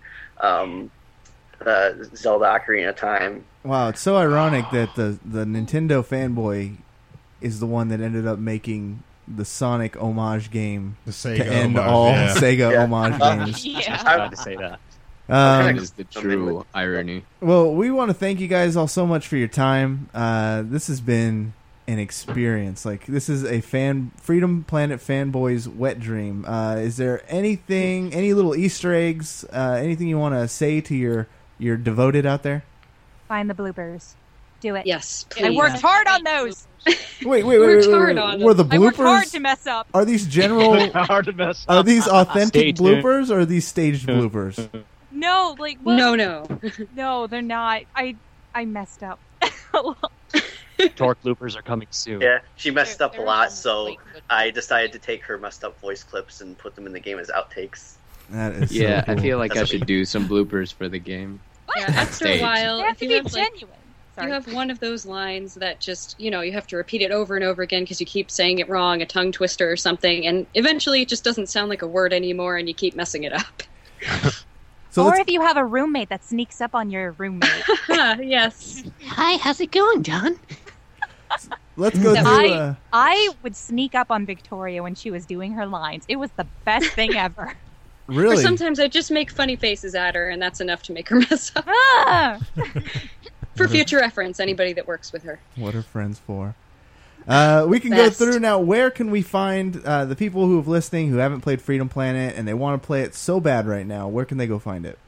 Zelda Ocarina of Time. Wow, it's so ironic that the Nintendo fanboy is the one that ended up making the Sonic homage game Sega to end homage, all yeah. Sega homage games. I was about to say that. That is the true irony. Well, we want to thank you guys all so much for your time. This has been an experience. Like, this is a Freedom Planet fanboy's wet dream. Is there anything, any little Easter eggs, anything you want to say to your devoted out there? Find the bloopers. Do it. Yes, I worked hard on those. Wait. Worked hard on Were the them. I worked hard bloopers? to mess up. Are these general? Hard to mess Are up. these authentic Stay tuned. bloopers or are these staged bloopers? No, like well, No. no, they're not. I messed up. Torque loopers are coming soon. Yeah, she messed up a lot, so I decided to take her messed up voice clips and put them in the game as outtakes. That is Yeah, so cool. I feel like That's I should do some bloopers for the game. Yeah, after a Stage. while, They have if to you be have like, genuine. you have one of those lines that just, you have to repeat it over and over again because you keep saying it wrong, a tongue twister or something, and eventually it just doesn't sound like a word anymore and you keep messing it up. So or let's- if you have a roommate that sneaks up on your roommate. Yes. Hi, how's it going, John? Let's go through. I would sneak up on Victoria when she was doing her lines. It was the best thing ever. Or Really? sometimes I just make funny faces at her and that's enough to make her mess up. Ah! For future reference, anybody that works with her. What are friends for? We can go Best. through now. Where can we find the people who are listening who haven't played Freedom Planet and they want to play it so bad right now? Where can they go find it?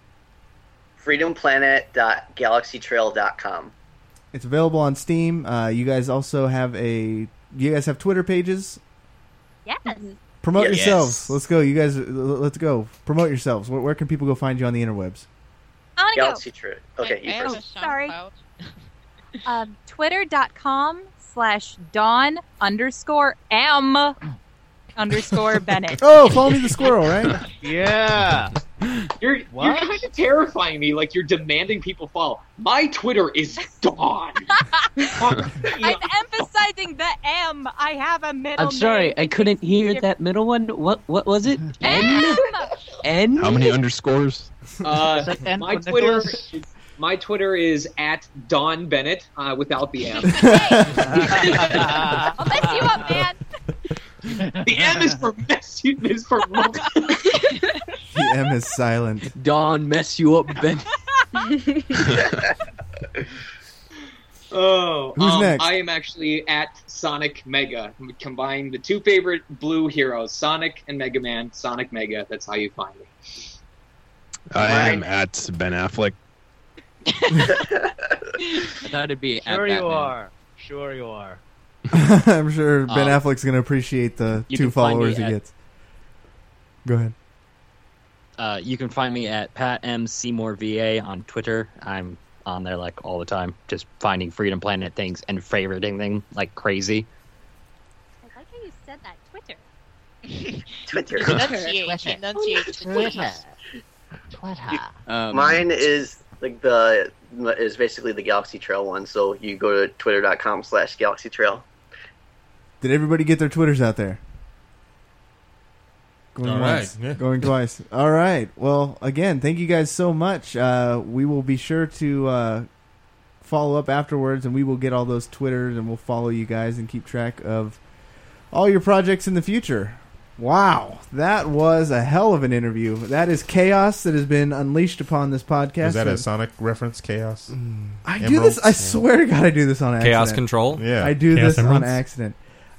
freedomplanet.galaxytrail.com. It's available on Steam. You guys also have you guys have Twitter pages? Yes. Promote Yes. yourselves. Let's go. You guys, let's go. Promote yourselves. Where can people go find you on the interwebs? I want to go. Galaxy Trail. Okay, you I have first. a Sorry. SoundCloud. Twitter.com/Dawn_M_Bennett. Oh, follow me the squirrel, right? Yeah. You're kind of terrifying me. Like you're demanding people follow. My Twitter is Dawn. I'm emphasizing the M. I have a middle I'm sorry, name. I couldn't hear that middle one. What was it? N? N? How many underscores? My Twitter is at Dawn Bennett without the M. I'll mess you up, man. The M is for mess. Is for. The M is silent. Dawn, mess you up, Ben. Oh, Who's next? I am actually at Sonic Mega. We combine the two favorite blue heroes, Sonic and Mega Man. Sonic Mega. That's how you find me. I am at Ben Affleck. I thought it'd be at Sure you Batman. are. Sure you are. I'm sure Ben Affleck's going to appreciate the you 2 can find followers me he at- gets. Go ahead. You can find me at Pat M. Seymour VA on Twitter. I'm on there like all the time, just finding Freedom Planet things and favoriting them like crazy. I like how you said that. Twitter. Twitter. Mine is like is basically the Galaxy Trail one. So you go to twitter.com/Galaxy Trail. Did everybody get their Twitters out there? Going All once, right, yeah. going twice. All right. Well, again, thank you guys so much. We will be sure to follow up afterwards, and we will get all those Twitters, and we'll follow you guys and keep track of all your projects in the future. Wow, that was a hell of an interview. That is chaos that has been unleashed upon this podcast. Was that a Sonic reference? Chaos? I do this. I swear to God, I do this on accident. Chaos Control? Yeah. I do Chaos this on Emeralds? accident.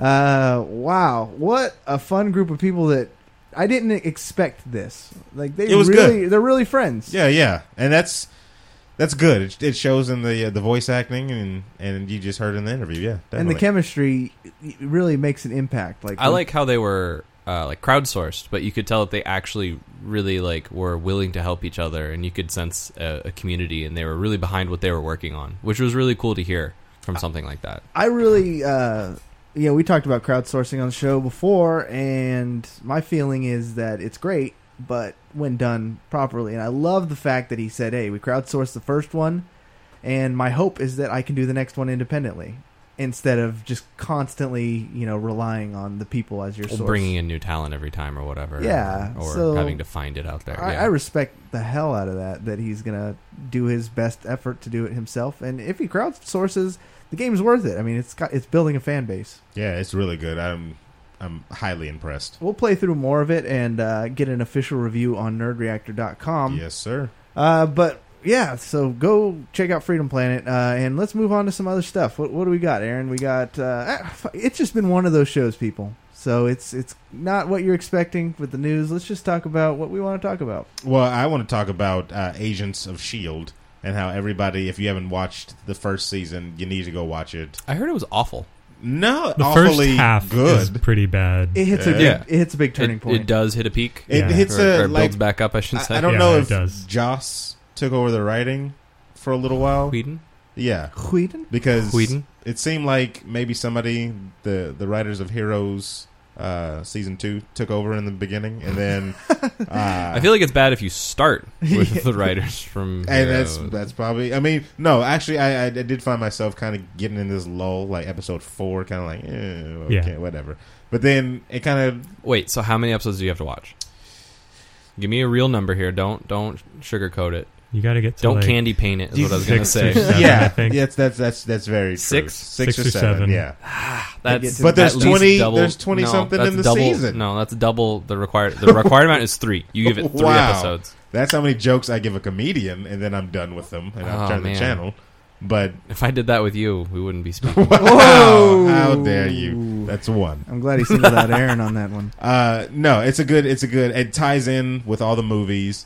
Wow, what a fun group of people that I didn't expect this. Like they It was really, good. they're really friends. Yeah, and that's good. It shows in the voice acting, and you just heard in the interview. Yeah, definitely. And the chemistry really makes an impact. Like I like how they were like crowdsourced, but you could tell that they actually really like were willing to help each other, and you could sense a community, and they were really behind what they were working on, which was really cool to hear from something like that. I really, we talked about crowdsourcing on the show before, and my feeling is that it's great, but when done properly. And I love the fact that he said, hey, we crowdsourced the first one, and my hope is that I can do the next one independently instead of just constantly, relying on the people as your Or source. bringing in new talent every time or whatever. Yeah. Or so having to find it out there. I respect the hell out of that he's going to do his best effort to do it himself. And if he crowdsources, the game's worth it. I mean, it's building a fan base. Yeah, it's really good. I'm highly impressed. We'll play through more of it and get an official review on nerdreactor.com. Yes, sir. But yeah, so go check out Freedom Planet, and let's move on to some other stuff. What do we got, Aaron? We got it's just been one of those shows, people. So it's not what you're expecting with the news. Let's just talk about what we want to talk about. Well, I want to talk about Agents of S.H.I.E.L.D. and how everybody, if you haven't watched the first season, you need to go watch it. I heard it was awful. No, The awfully first half good. is pretty bad. It hits a big turning point. It does hit a peak. It hits or a builds back up, I should say. I don't know if Joss took over the writing for a little while. Whedon? Yeah. Whedon? Because Whedon? it seemed like maybe somebody, the writers of Heroes season 2 took over in the beginning, and then I feel like it's bad if you start with the writers from and Heroes. that's probably, I mean, no, actually I did find myself kind of getting in this lull, like episode 4, kind of like okay, whatever, but then it kind of Wait, so how many episodes do you have to watch? Give me a real number here. Don't sugarcoat it. You got to get to Don't like candy paint it. Is what I was going to say. 6 or 7, yeah, I think. yes, that's very true. 6 or 7, yeah. That's but there's at least 20 double, there's 20 no, something that's in the double, season. No, that's double the required. The required amount is 3. You give it 3 Wow. episodes. That's how many jokes I give a comedian, and then I'm done with them, and I'll turn the channel. But if I did that with you, we wouldn't be speaking. Wow, how dare you? That's one. I'm glad he singled out Aaron on that one. No, it's a good. It ties in with all the movies.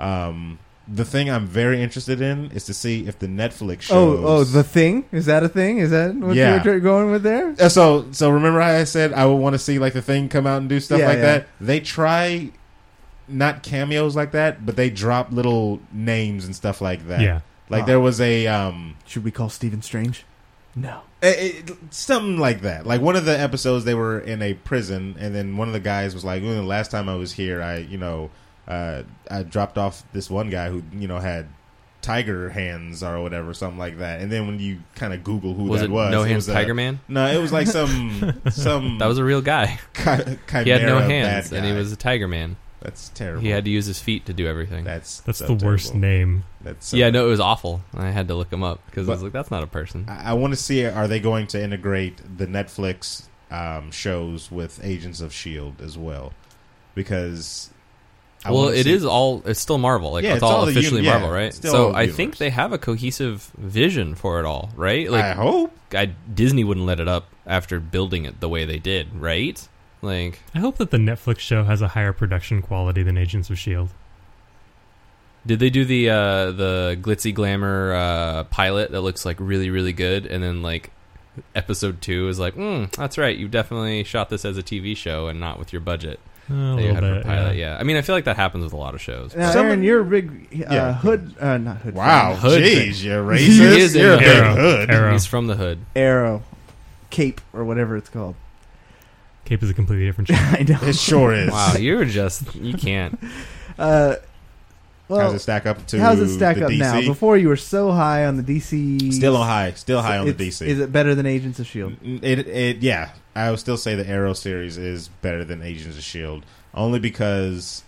The thing I'm very interested in is to see if the Netflix shows. The Thing? Is that a thing? Is that what you're going with there? So remember how I said I would want to see like the Thing come out and do stuff like that? They try not cameos like that, but they drop little names and stuff like that. Yeah. Like there was a should we call Stephen Strange? No. Something like that. Like one of the episodes, they were in a prison, and then one of the guys was like, "The last time I was here, I dropped off this one guy who had tiger hands or whatever, something like that." And then when you kind of Google who that was, No it Hands was Tiger Man? No, it was like some that was a real guy. He had no hands, and he was a Tiger Man. That's terrible. He had to use his feet to do everything. That's the worst name. That's it was awful. I had to look him up because I was like, that's not a person. I want to see, are they going to integrate the Netflix shows with Agents of S.H.I.E.L.D. as well? Because it's still Marvel. Like it's all officially Marvel, right? So I think they have a cohesive vision for it all, right? Like I hope. Disney wouldn't let it up after building it the way they did, right? Like, I hope that the Netflix show has a higher production quality than Agents of S.H.I.E.L.D. Did they do the glitzy glamour pilot that looks like really, really good, and then like episode 2 is like, that's right, you definitely shot this as a TV show and not with your budget a that you little had bit, for pilot? Yeah. I mean, I feel like that happens with a lot of shows. Now, Aaron, you're a big Hood, not Hood. Wow, Hood. jeez, you're racist. He is you're a big Arrow. Hood. Arrow. He's from the Hood. Arrow, Cape, or whatever it's called. Cape is a completely different show. I know. It sure is. Wow, you can't. Well, how's it stack up to how's it stack the up DC? now? Before you were so high on the DC. Still high on the DC. Is it better than Agents of S.H.I.E.L.D.? Yeah. I would still say the Arrow series is better than Agents of S.H.I.E.L.D. Only because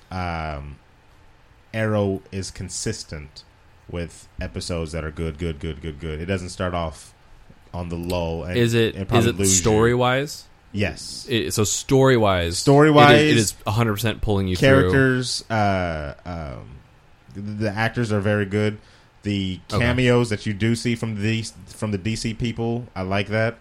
Arrow is consistent with episodes that are good. It doesn't start off on the lull. And, is it story-wise? Yes. So story-wise, it is 100% pulling you characters, through. The actors are very good. The cameos that you do see from the DC people, I like that.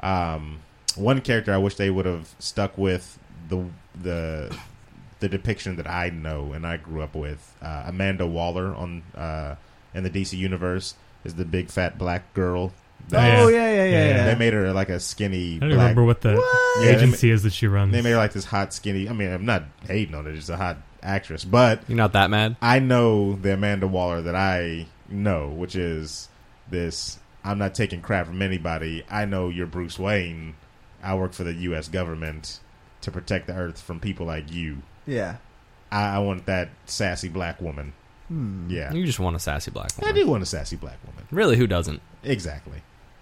One character I wish they would have stuck with the depiction that I know and I grew up with. Amanda Waller on in the DC universe is the big fat black girl. Yeah. They made her like a skinny. I don't remember what the agency is that she runs. They made her like this hot, skinny. I mean, I'm not hating on it; she's a hot actress, but you're not that mad. I know the Amanda Waller that I know, which is this. I'm not taking crap from anybody. I know you're Bruce Wayne. I work for the U.S. government to protect the Earth from people like you. Yeah, I want that sassy black woman. Yeah, you just want a sassy black woman. I do want a sassy black woman. Really, who doesn't? Exactly.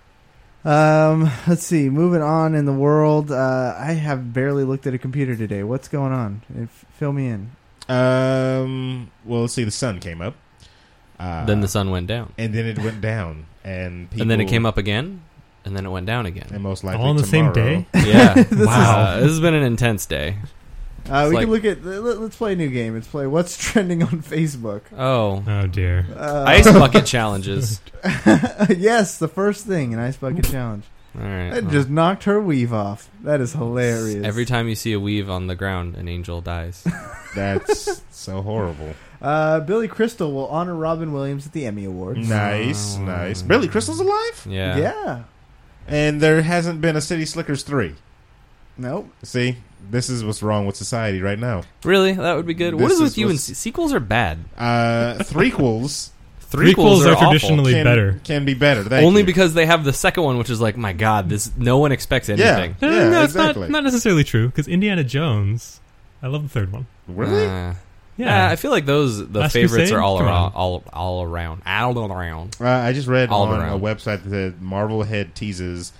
Let's see. Moving on in the world, I have barely looked at a computer today. What's going on? Fill me in. Well, let's see. The sun came up. Then the sun went down, and then it went down, and then it came up again, and then it went down again. And most likely all on the same day. Yeah. Wow. This has been an intense day. We can look at. Let's play a new game. Let's play What's Trending on Facebook. Oh dear. Ice bucket challenges. Yes, the first thing, an ice bucket challenge. All right. That just knocked her weave off. That is hilarious. Every time you see a weave on the ground, an angel dies. That's so horrible. Billy Crystal will honor Robin Williams at the Emmy Awards. Nice. Billy Crystal's alive? Yeah. Yeah. And there hasn't been a City Slickers 3. Nope. See, this is what's wrong with society right now. Really? That would be good. What is with you and sequels are bad? Threequels. Threequels are traditionally better. Can be better. Only because they have the second one, which is like, my God, no one expects anything. No, exactly. It's not necessarily true, because Indiana Jones, I love the third one. Really? Yeah. I feel like the Last favorites Crusade? are all Come around. on. All around. I just read all on around. a website that said Marvelhead teases.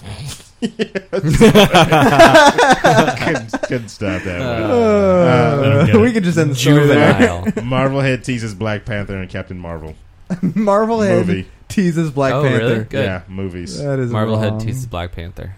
couldn't stop that one. We could just end the story there. Marvelhead teases Black Panther and Captain Marvel. Marvelhead Movie. teases Black Panther. Really? Good. Yeah, movies. That is Marvelhead wrong. teases Black Panther.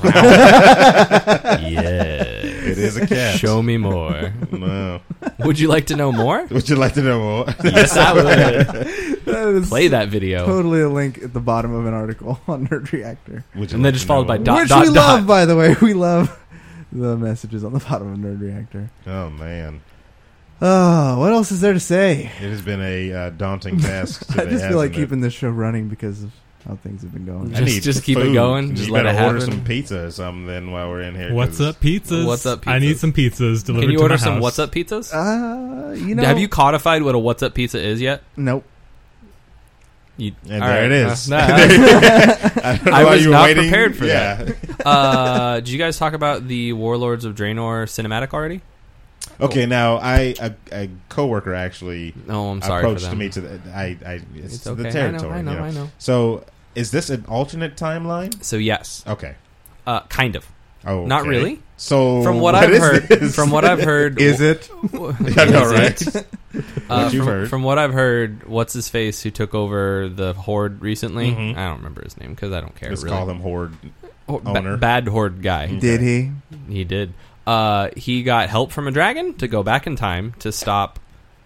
Yeah, it is a cat. Show me more. No. Would you like to know more? Would you like to know more? Yes, I would. That is Play that video. Totally a link at the bottom of an article on Nerd Reactor. And then just followed by dot, Which dot, we dot. love, by the way. We love the messages on the bottom of Nerd Reactor. Oh, man. Oh, what else is there to say? It has been a daunting task today. I just feel like hasn't it? keeping this show running because of how things have been going. Just keep it going. Just you let it better order happen. some pizza or something then while we're in here. What's up, pizzas? What's up, pizzas? I need some pizzas delivered Can you to order my some house. What's Up pizzas? You know, Have you codified what a What's Up pizza is yet? Nope. And all there right. it is. I was you were not waiting. prepared for Yeah. that. Did you guys talk about the Warlords of Draenor cinematic already? Okay, now a coworker actually I'm sorry for approached them. me to the it's okay. the territory. I know. So is this an alternate timeline? So yes. Okay. Kind of. Oh, not okay. really. So from what I've heard, is it? I know, right? What you've heard. From what I've heard, what's his face who took over the Horde recently? Mhm. I don't remember his name because I don't care. Let's really. call him Horde owner. Bad Horde guy. Did he? He did. He got help from a dragon to go back in time to stop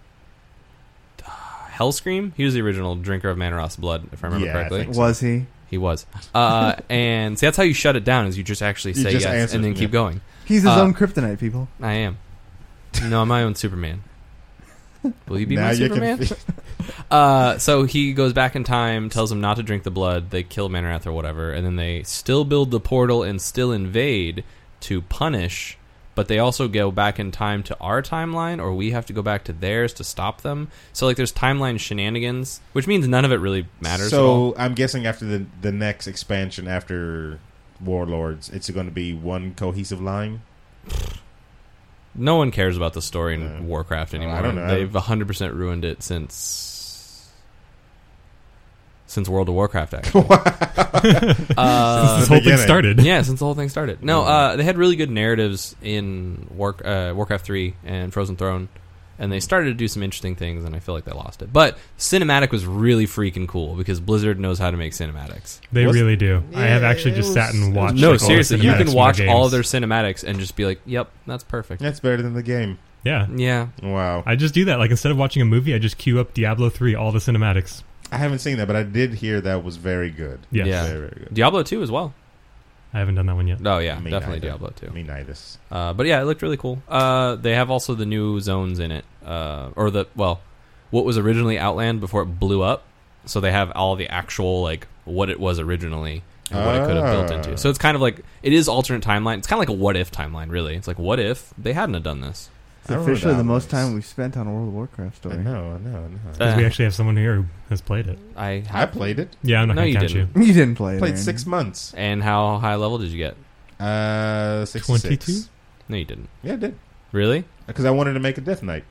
Hellscream. He was the original drinker of Manoros blood, if I remember correctly. Was he? He was. And see, that's how you shut it down, is you just actually say just yes answer, and then keep going. He's his own kryptonite, people. I am. No, I'm my own Superman. Will you be Now my you're Superman? So he goes back in time, tells him not to drink the blood. They kill Manarath or whatever, and then they still build the portal and still invade to punish. But they also go back in time to our timeline, or we have to go back to theirs to stop them. So like, there's timeline shenanigans, which means none of it really matters. at all. So I'm guessing after the next expansion after Warlords, it's going to be one cohesive line. No one cares about the story in Warcraft anymore. I don't know. They've 100% ruined it since World of Warcraft, actually. Since this whole thing started. Yeah, since the whole thing started. No, they had really good narratives in Warcraft 3 and Frozen Throne, and they started to do some interesting things, and I feel like they lost it. But cinematic was really freaking cool, because Blizzard knows how to make cinematics. They really do. I have actually just sat and watched. No, like, all the seriously, you cinematics can from watch the all of games. their cinematics and just be like, yep, that's perfect. That's better than the game. Yeah. Yeah. Wow. I just do that. Like, instead of watching a movie, I just queue up Diablo 3, all the cinematics. I haven't seen that, but I did hear that was very good. Yes. Yeah. Very, very good. Diablo 2 as well. I haven't done that one yet. Oh, yeah, Me definitely neither. Diablo 2. Me neither. But yeah, it looked really cool. They have also the new zones in it. What was originally Outland before it blew up. So they have all the actual, like, what it was originally and what it could have built into. So it's kind of like, it is alternate timeline. It's kind of like a what-if timeline, really. It's like, what if they hadn't have done this? It's officially the most time we've spent on a World of Warcraft story. I know. Because we actually have someone here who has played it. I played it. Yeah, I'm not No, going you to count you. didn't. You didn't play it. Played Aaron. 6 months. And how high level did you get? 66. 22? No, you didn't. Yeah, I did. Really? Because I wanted to make a Death Knight.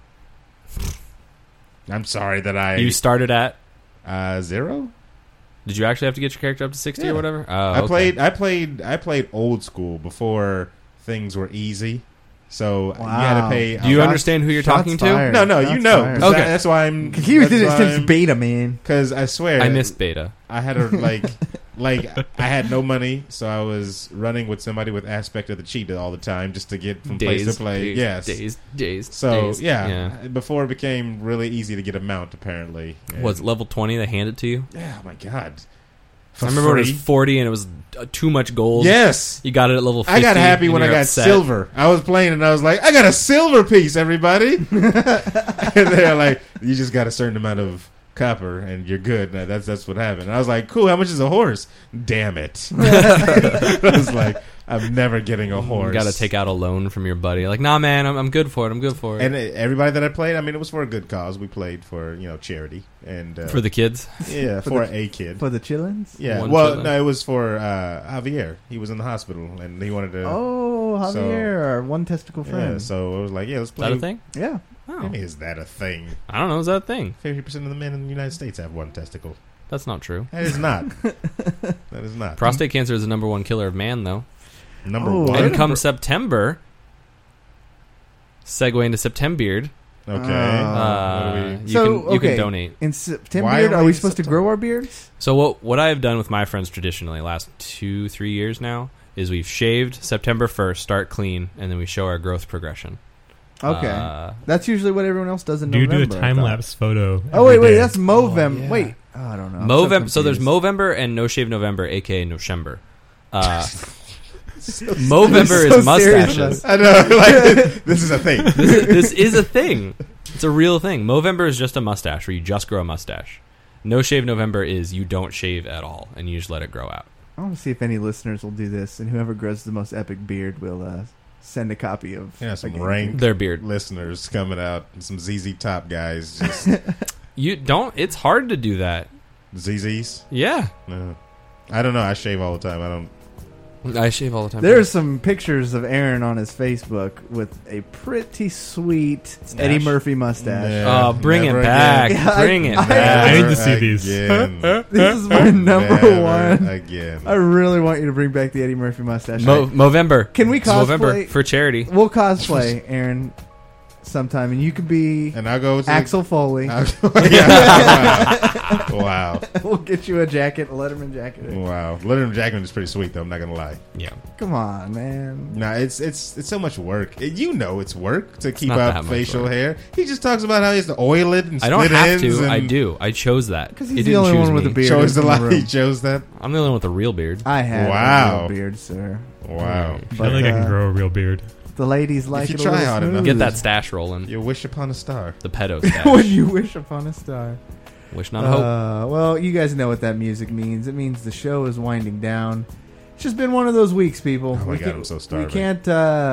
I'm sorry that I... You started at 0? Did you actually have to get your character up to 60 Yeah. or whatever? Oh, I okay. played old school before things were easy. So you Wow. had to pay. Do you understand who you're Shots talking fired. No, you Shots know. fired. 'Cause Okay. that's why I'm. He did it that's since why beta, man. Because I swear, I missed beta. I had to like I had no money, so I was running with somebody with Aspect of the Cheat all the time just to get from place to place. Yes, days. So yeah, before it became really easy to get a mount, apparently. Was it level 20 they handed to you? Yeah, oh my God. I remember when it was 40 and it was too much gold. Yes. You got it at level 50. I got happy when I you're got upset. silver. I was playing and I was like, I got a silver piece, everybody. And they're like, you just got a certain amount of copper and you're good. Now, that's what happened. And I was like, cool, how much is a horse? Damn it. I was like, I'm never getting a horse. You got to take out a loan from your buddy. Like, nah, man, I'm good for it. I'm good for it. And everybody that I played, I mean, it was for a good cause. We played for, charity. And for the kids? Yeah, for a kid. For the chillins? Yeah. One well, chillin'. no, it was for Javier. He was in the hospital and he wanted to... Oh, Javier, our one testicle friend. Yeah, so it was like, let's play. Is that a thing? Yeah. Oh. Is that a thing? I don't know. Is that a thing? 50% of the men in the United States have one testicle. That's not true. That is not. That is not. Prostate cancer is the number one killer of man, though. Number one? And come September, segue into September. Okay. You can donate. In September, are we supposed to grow our beards? So what I have done with my friends traditionally, last 2-3 years now, is we've shaved September 1st, start clean, and then we show our growth progression. Okay. That's usually what everyone else does in Do you November. do a time-lapse photo? Oh, wait, every day? that's Movember. Wait. Oh, I don't know. Movember. So there's Movember and No Shave November, aka Noshember. Movember is mustaches. I know. Like, this is a thing. This is a thing. It's a real thing. Movember is just a mustache where you just grow a mustache. No Shave November is you don't shave at all and you just let it grow out. I want to see if any listeners will do this, and whoever grows the most epic beard will send a copy of some game. rank their beard listeners coming out, some ZZ Top guys. Just You don't. It's hard to do that. ZZs? Yeah. No. I don't know. I shave all the time. I shave all the time. There's some pictures of Aaron on his Facebook with a pretty sweet Eddie Murphy mustache. Oh, bring it back. Bring it back. I need to see these. This is my number one. Again. I really want you to bring back the Eddie Murphy mustache. Movember. Can we It's cosplay? Movember for charity. We'll cosplay, Aaron, sometime, and you could be and I'll go to Axel Foley. Wow. We'll get you a jacket, a Letterman jacket. Wow. Letterman jacket is pretty sweet, though. I'm not going to lie. Yeah. Come on, man. Nah, it's so much work. You know it's work to keep not that up much facial work. hair. He just talks about how he has to oil it and split I don't have ends. to. And I do. I chose that. Because It he's the didn't only choose one with me. a beard. Chose the in lie. room. He chose that. I'm the only one with a real beard. I have a real beard, sir. Wow. I feel like I can grow a real beard. The ladies like you it try a little hard enough. smooth. Get that stash rolling. You wish upon a star. The pedo stash. When you wish upon a star. Wish not hope. Well, you guys know what that music means. It means the show is winding down. It's just been one of those weeks, people. Oh my God, I'm so starving. We can't,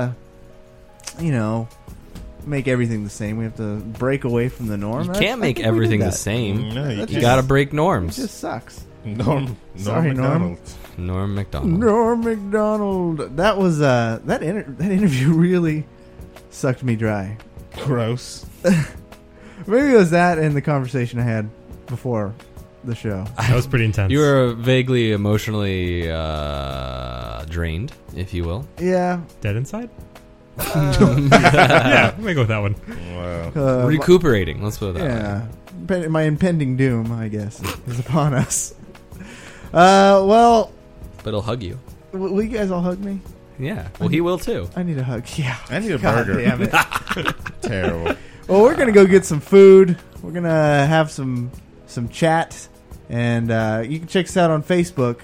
make everything the same. We have to break away from the norm. You I can't make think we did everything the that. same. No, you just- gotta break norms. It just sucks. Norm Sorry, McDonald. Norm McDonald. Norm McDonald. That was that interview really sucked me dry. Gross. Maybe it was that and the conversation I had before the show. That was pretty intense. You were vaguely emotionally drained, if you will. Yeah. Dead inside? Yeah, let me go with that one. Wow. Recuperating. Let's put it that way. Yeah. My impending doom, I guess, is upon us. Well. But he'll hug you. Will you guys all hug me? Yeah. Well, he will too. I need a hug. Yeah. I need a God burger. damn it. Terrible. Well, we're gonna go get some food. We're gonna have some chat, and you can check us out on Facebook,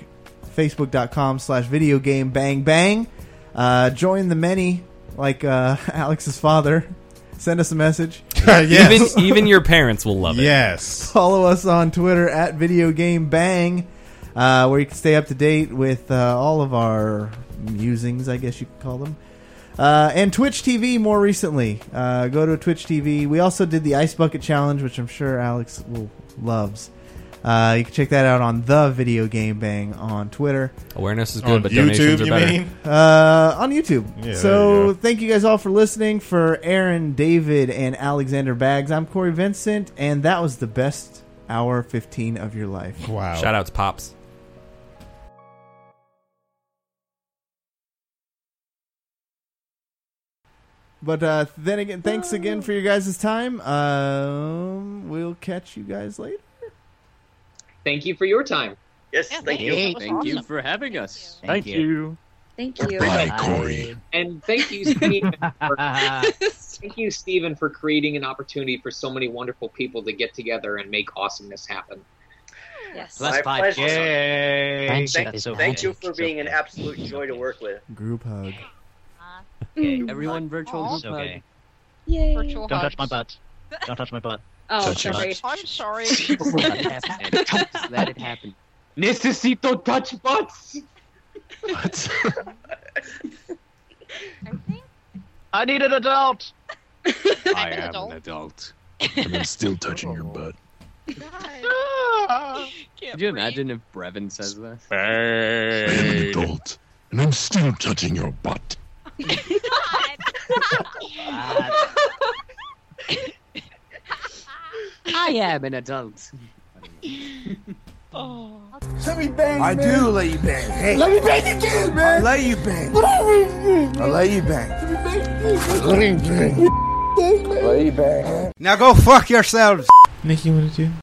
facebook.com/videogamebangbang. Join the many, like Alex's father. Send us a message. Yes. Even your parents will love it. Yes. Follow us on Twitter @videogamebang, where you can stay up to date with all of our musings, I guess you could call them. And Twitch TV more recently. Go to Twitch TV. We also did the Ice Bucket Challenge, which I'm sure Alex loves. You can check that out on the Video Game Bang on Twitter. Awareness is good, On but YouTube, donations are you better. mean? On YouTube. Yeah, there so you go. thank you guys all for listening. For Aaron, David, and Alexander Baggs, I'm Corey Vincent, and that was the best hour 15 of your life. Wow. Shout outs, Pops. But then again, thanks again for your guys' time. We'll catch you guys later. Thank you for your time. Yes, thank you. Hey, thank you for having us. Thank you. Thank you. Goodbye, Corey. And thank you, Stephen. Thank you, Stephen, for creating an opportunity for so many wonderful people to get together and make awesomeness happen. Yes. My pleasure. Yay! Friendship is so Thank you magic. for being an absolute joy to work with. Group hug. Everyone virtual group hug. Okay. Yay. Virtual Don't hugs. touch my butt. Don't touch my butt. Oh, Touch it. sorry. I'm sorry. Let it happen. Necesito touch butts. What? I need an adult. I an am adult. an adult. And I'm still touching your butt. Could you imagine if Brevin says this? I am an adult. And I'm still touching your butt. I am an adult. Oh. Let me bang, I do let you bang. Hey. Let me bang again, man. I let you bang. I let you bang. I let you bang. I let you bang. Now go fuck yourselves. Nick, you want to do?